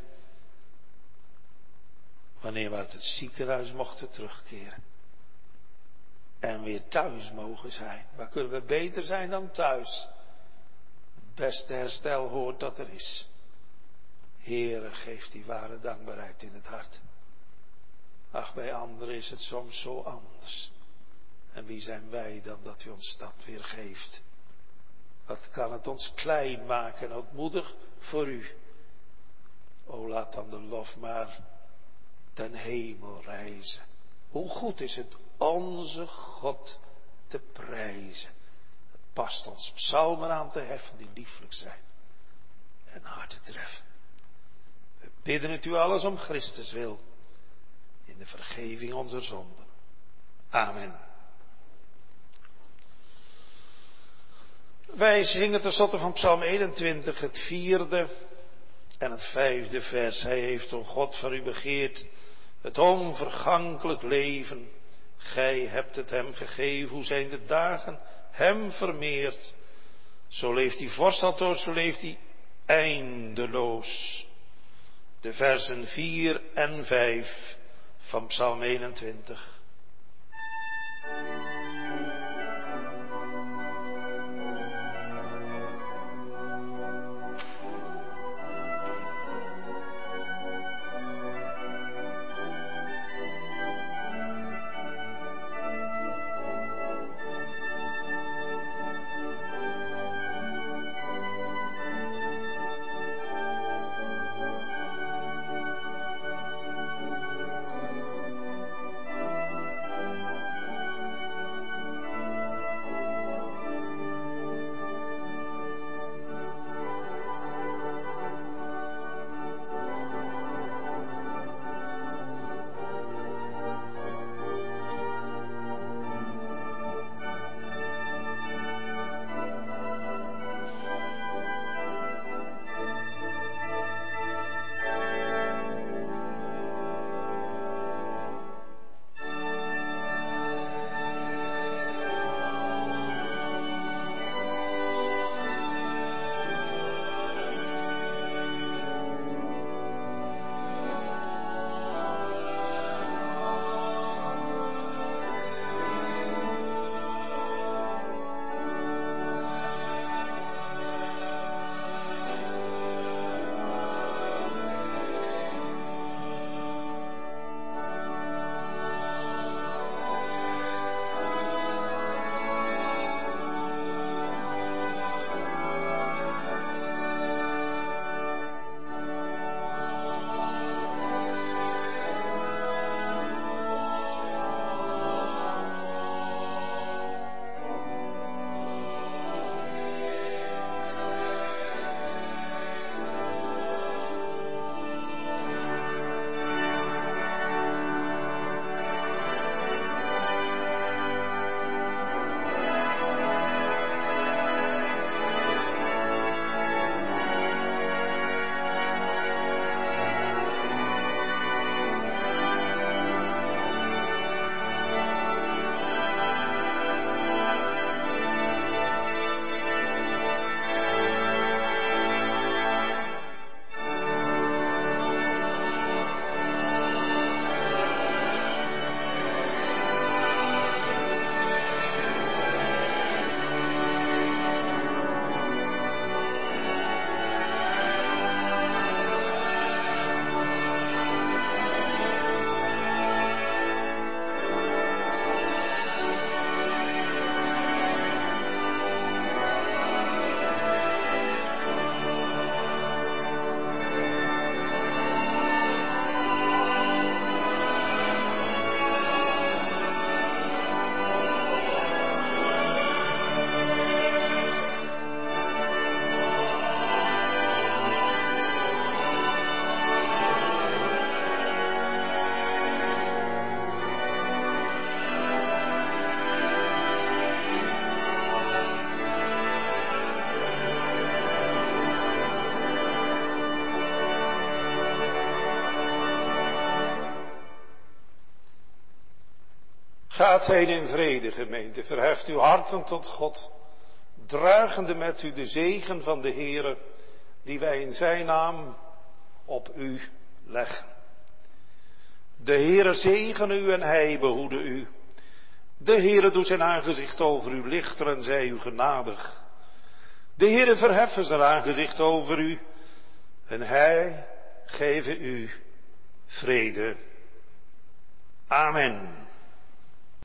wanneer we uit het ziekenhuis mochten terugkeren. En weer thuis mogen zijn. Waar kunnen we beter zijn dan thuis? Het beste herstel hoort dat er is. Heere, geef die ware dankbaarheid in het hart. Ach, bij anderen is het soms zo anders. En wie zijn wij dan dat u ons dat weer geeft? Wat kan het ons klein maken en ootmoedig voor u? O, laat dan de lof maar ten hemel reizen. Hoe goed is het onze God te prijzen. Het past ons psalmen aan te heffen die lieflijk zijn en harten treffen. We bidden het u alles om Christus wil, in de vergeving onze zonden. Amen. Wij zingen tenslotte van Psalm 21 het 4e en het 5e vers. Hij heeft, o God, van u begeerd het onvergankelijk leven. Gij hebt het hem gegeven, hoe zijn de dagen hem vermeerd. Zo leeft hij vorst, zo leeft hij eindeloos. De versen 4 en 5 van Psalm 21. Gaat heen in vrede, gemeente. Verheft uw harten tot God. Dragende met u de zegen van de Heere, die wij in zijn naam op u leggen. De Heere zegene u en hij behoede u. De Heere doet zijn aangezicht over u lichten en zij u genadig. De Heere verheffen zijn aangezicht over u en hij geven u vrede. Amen.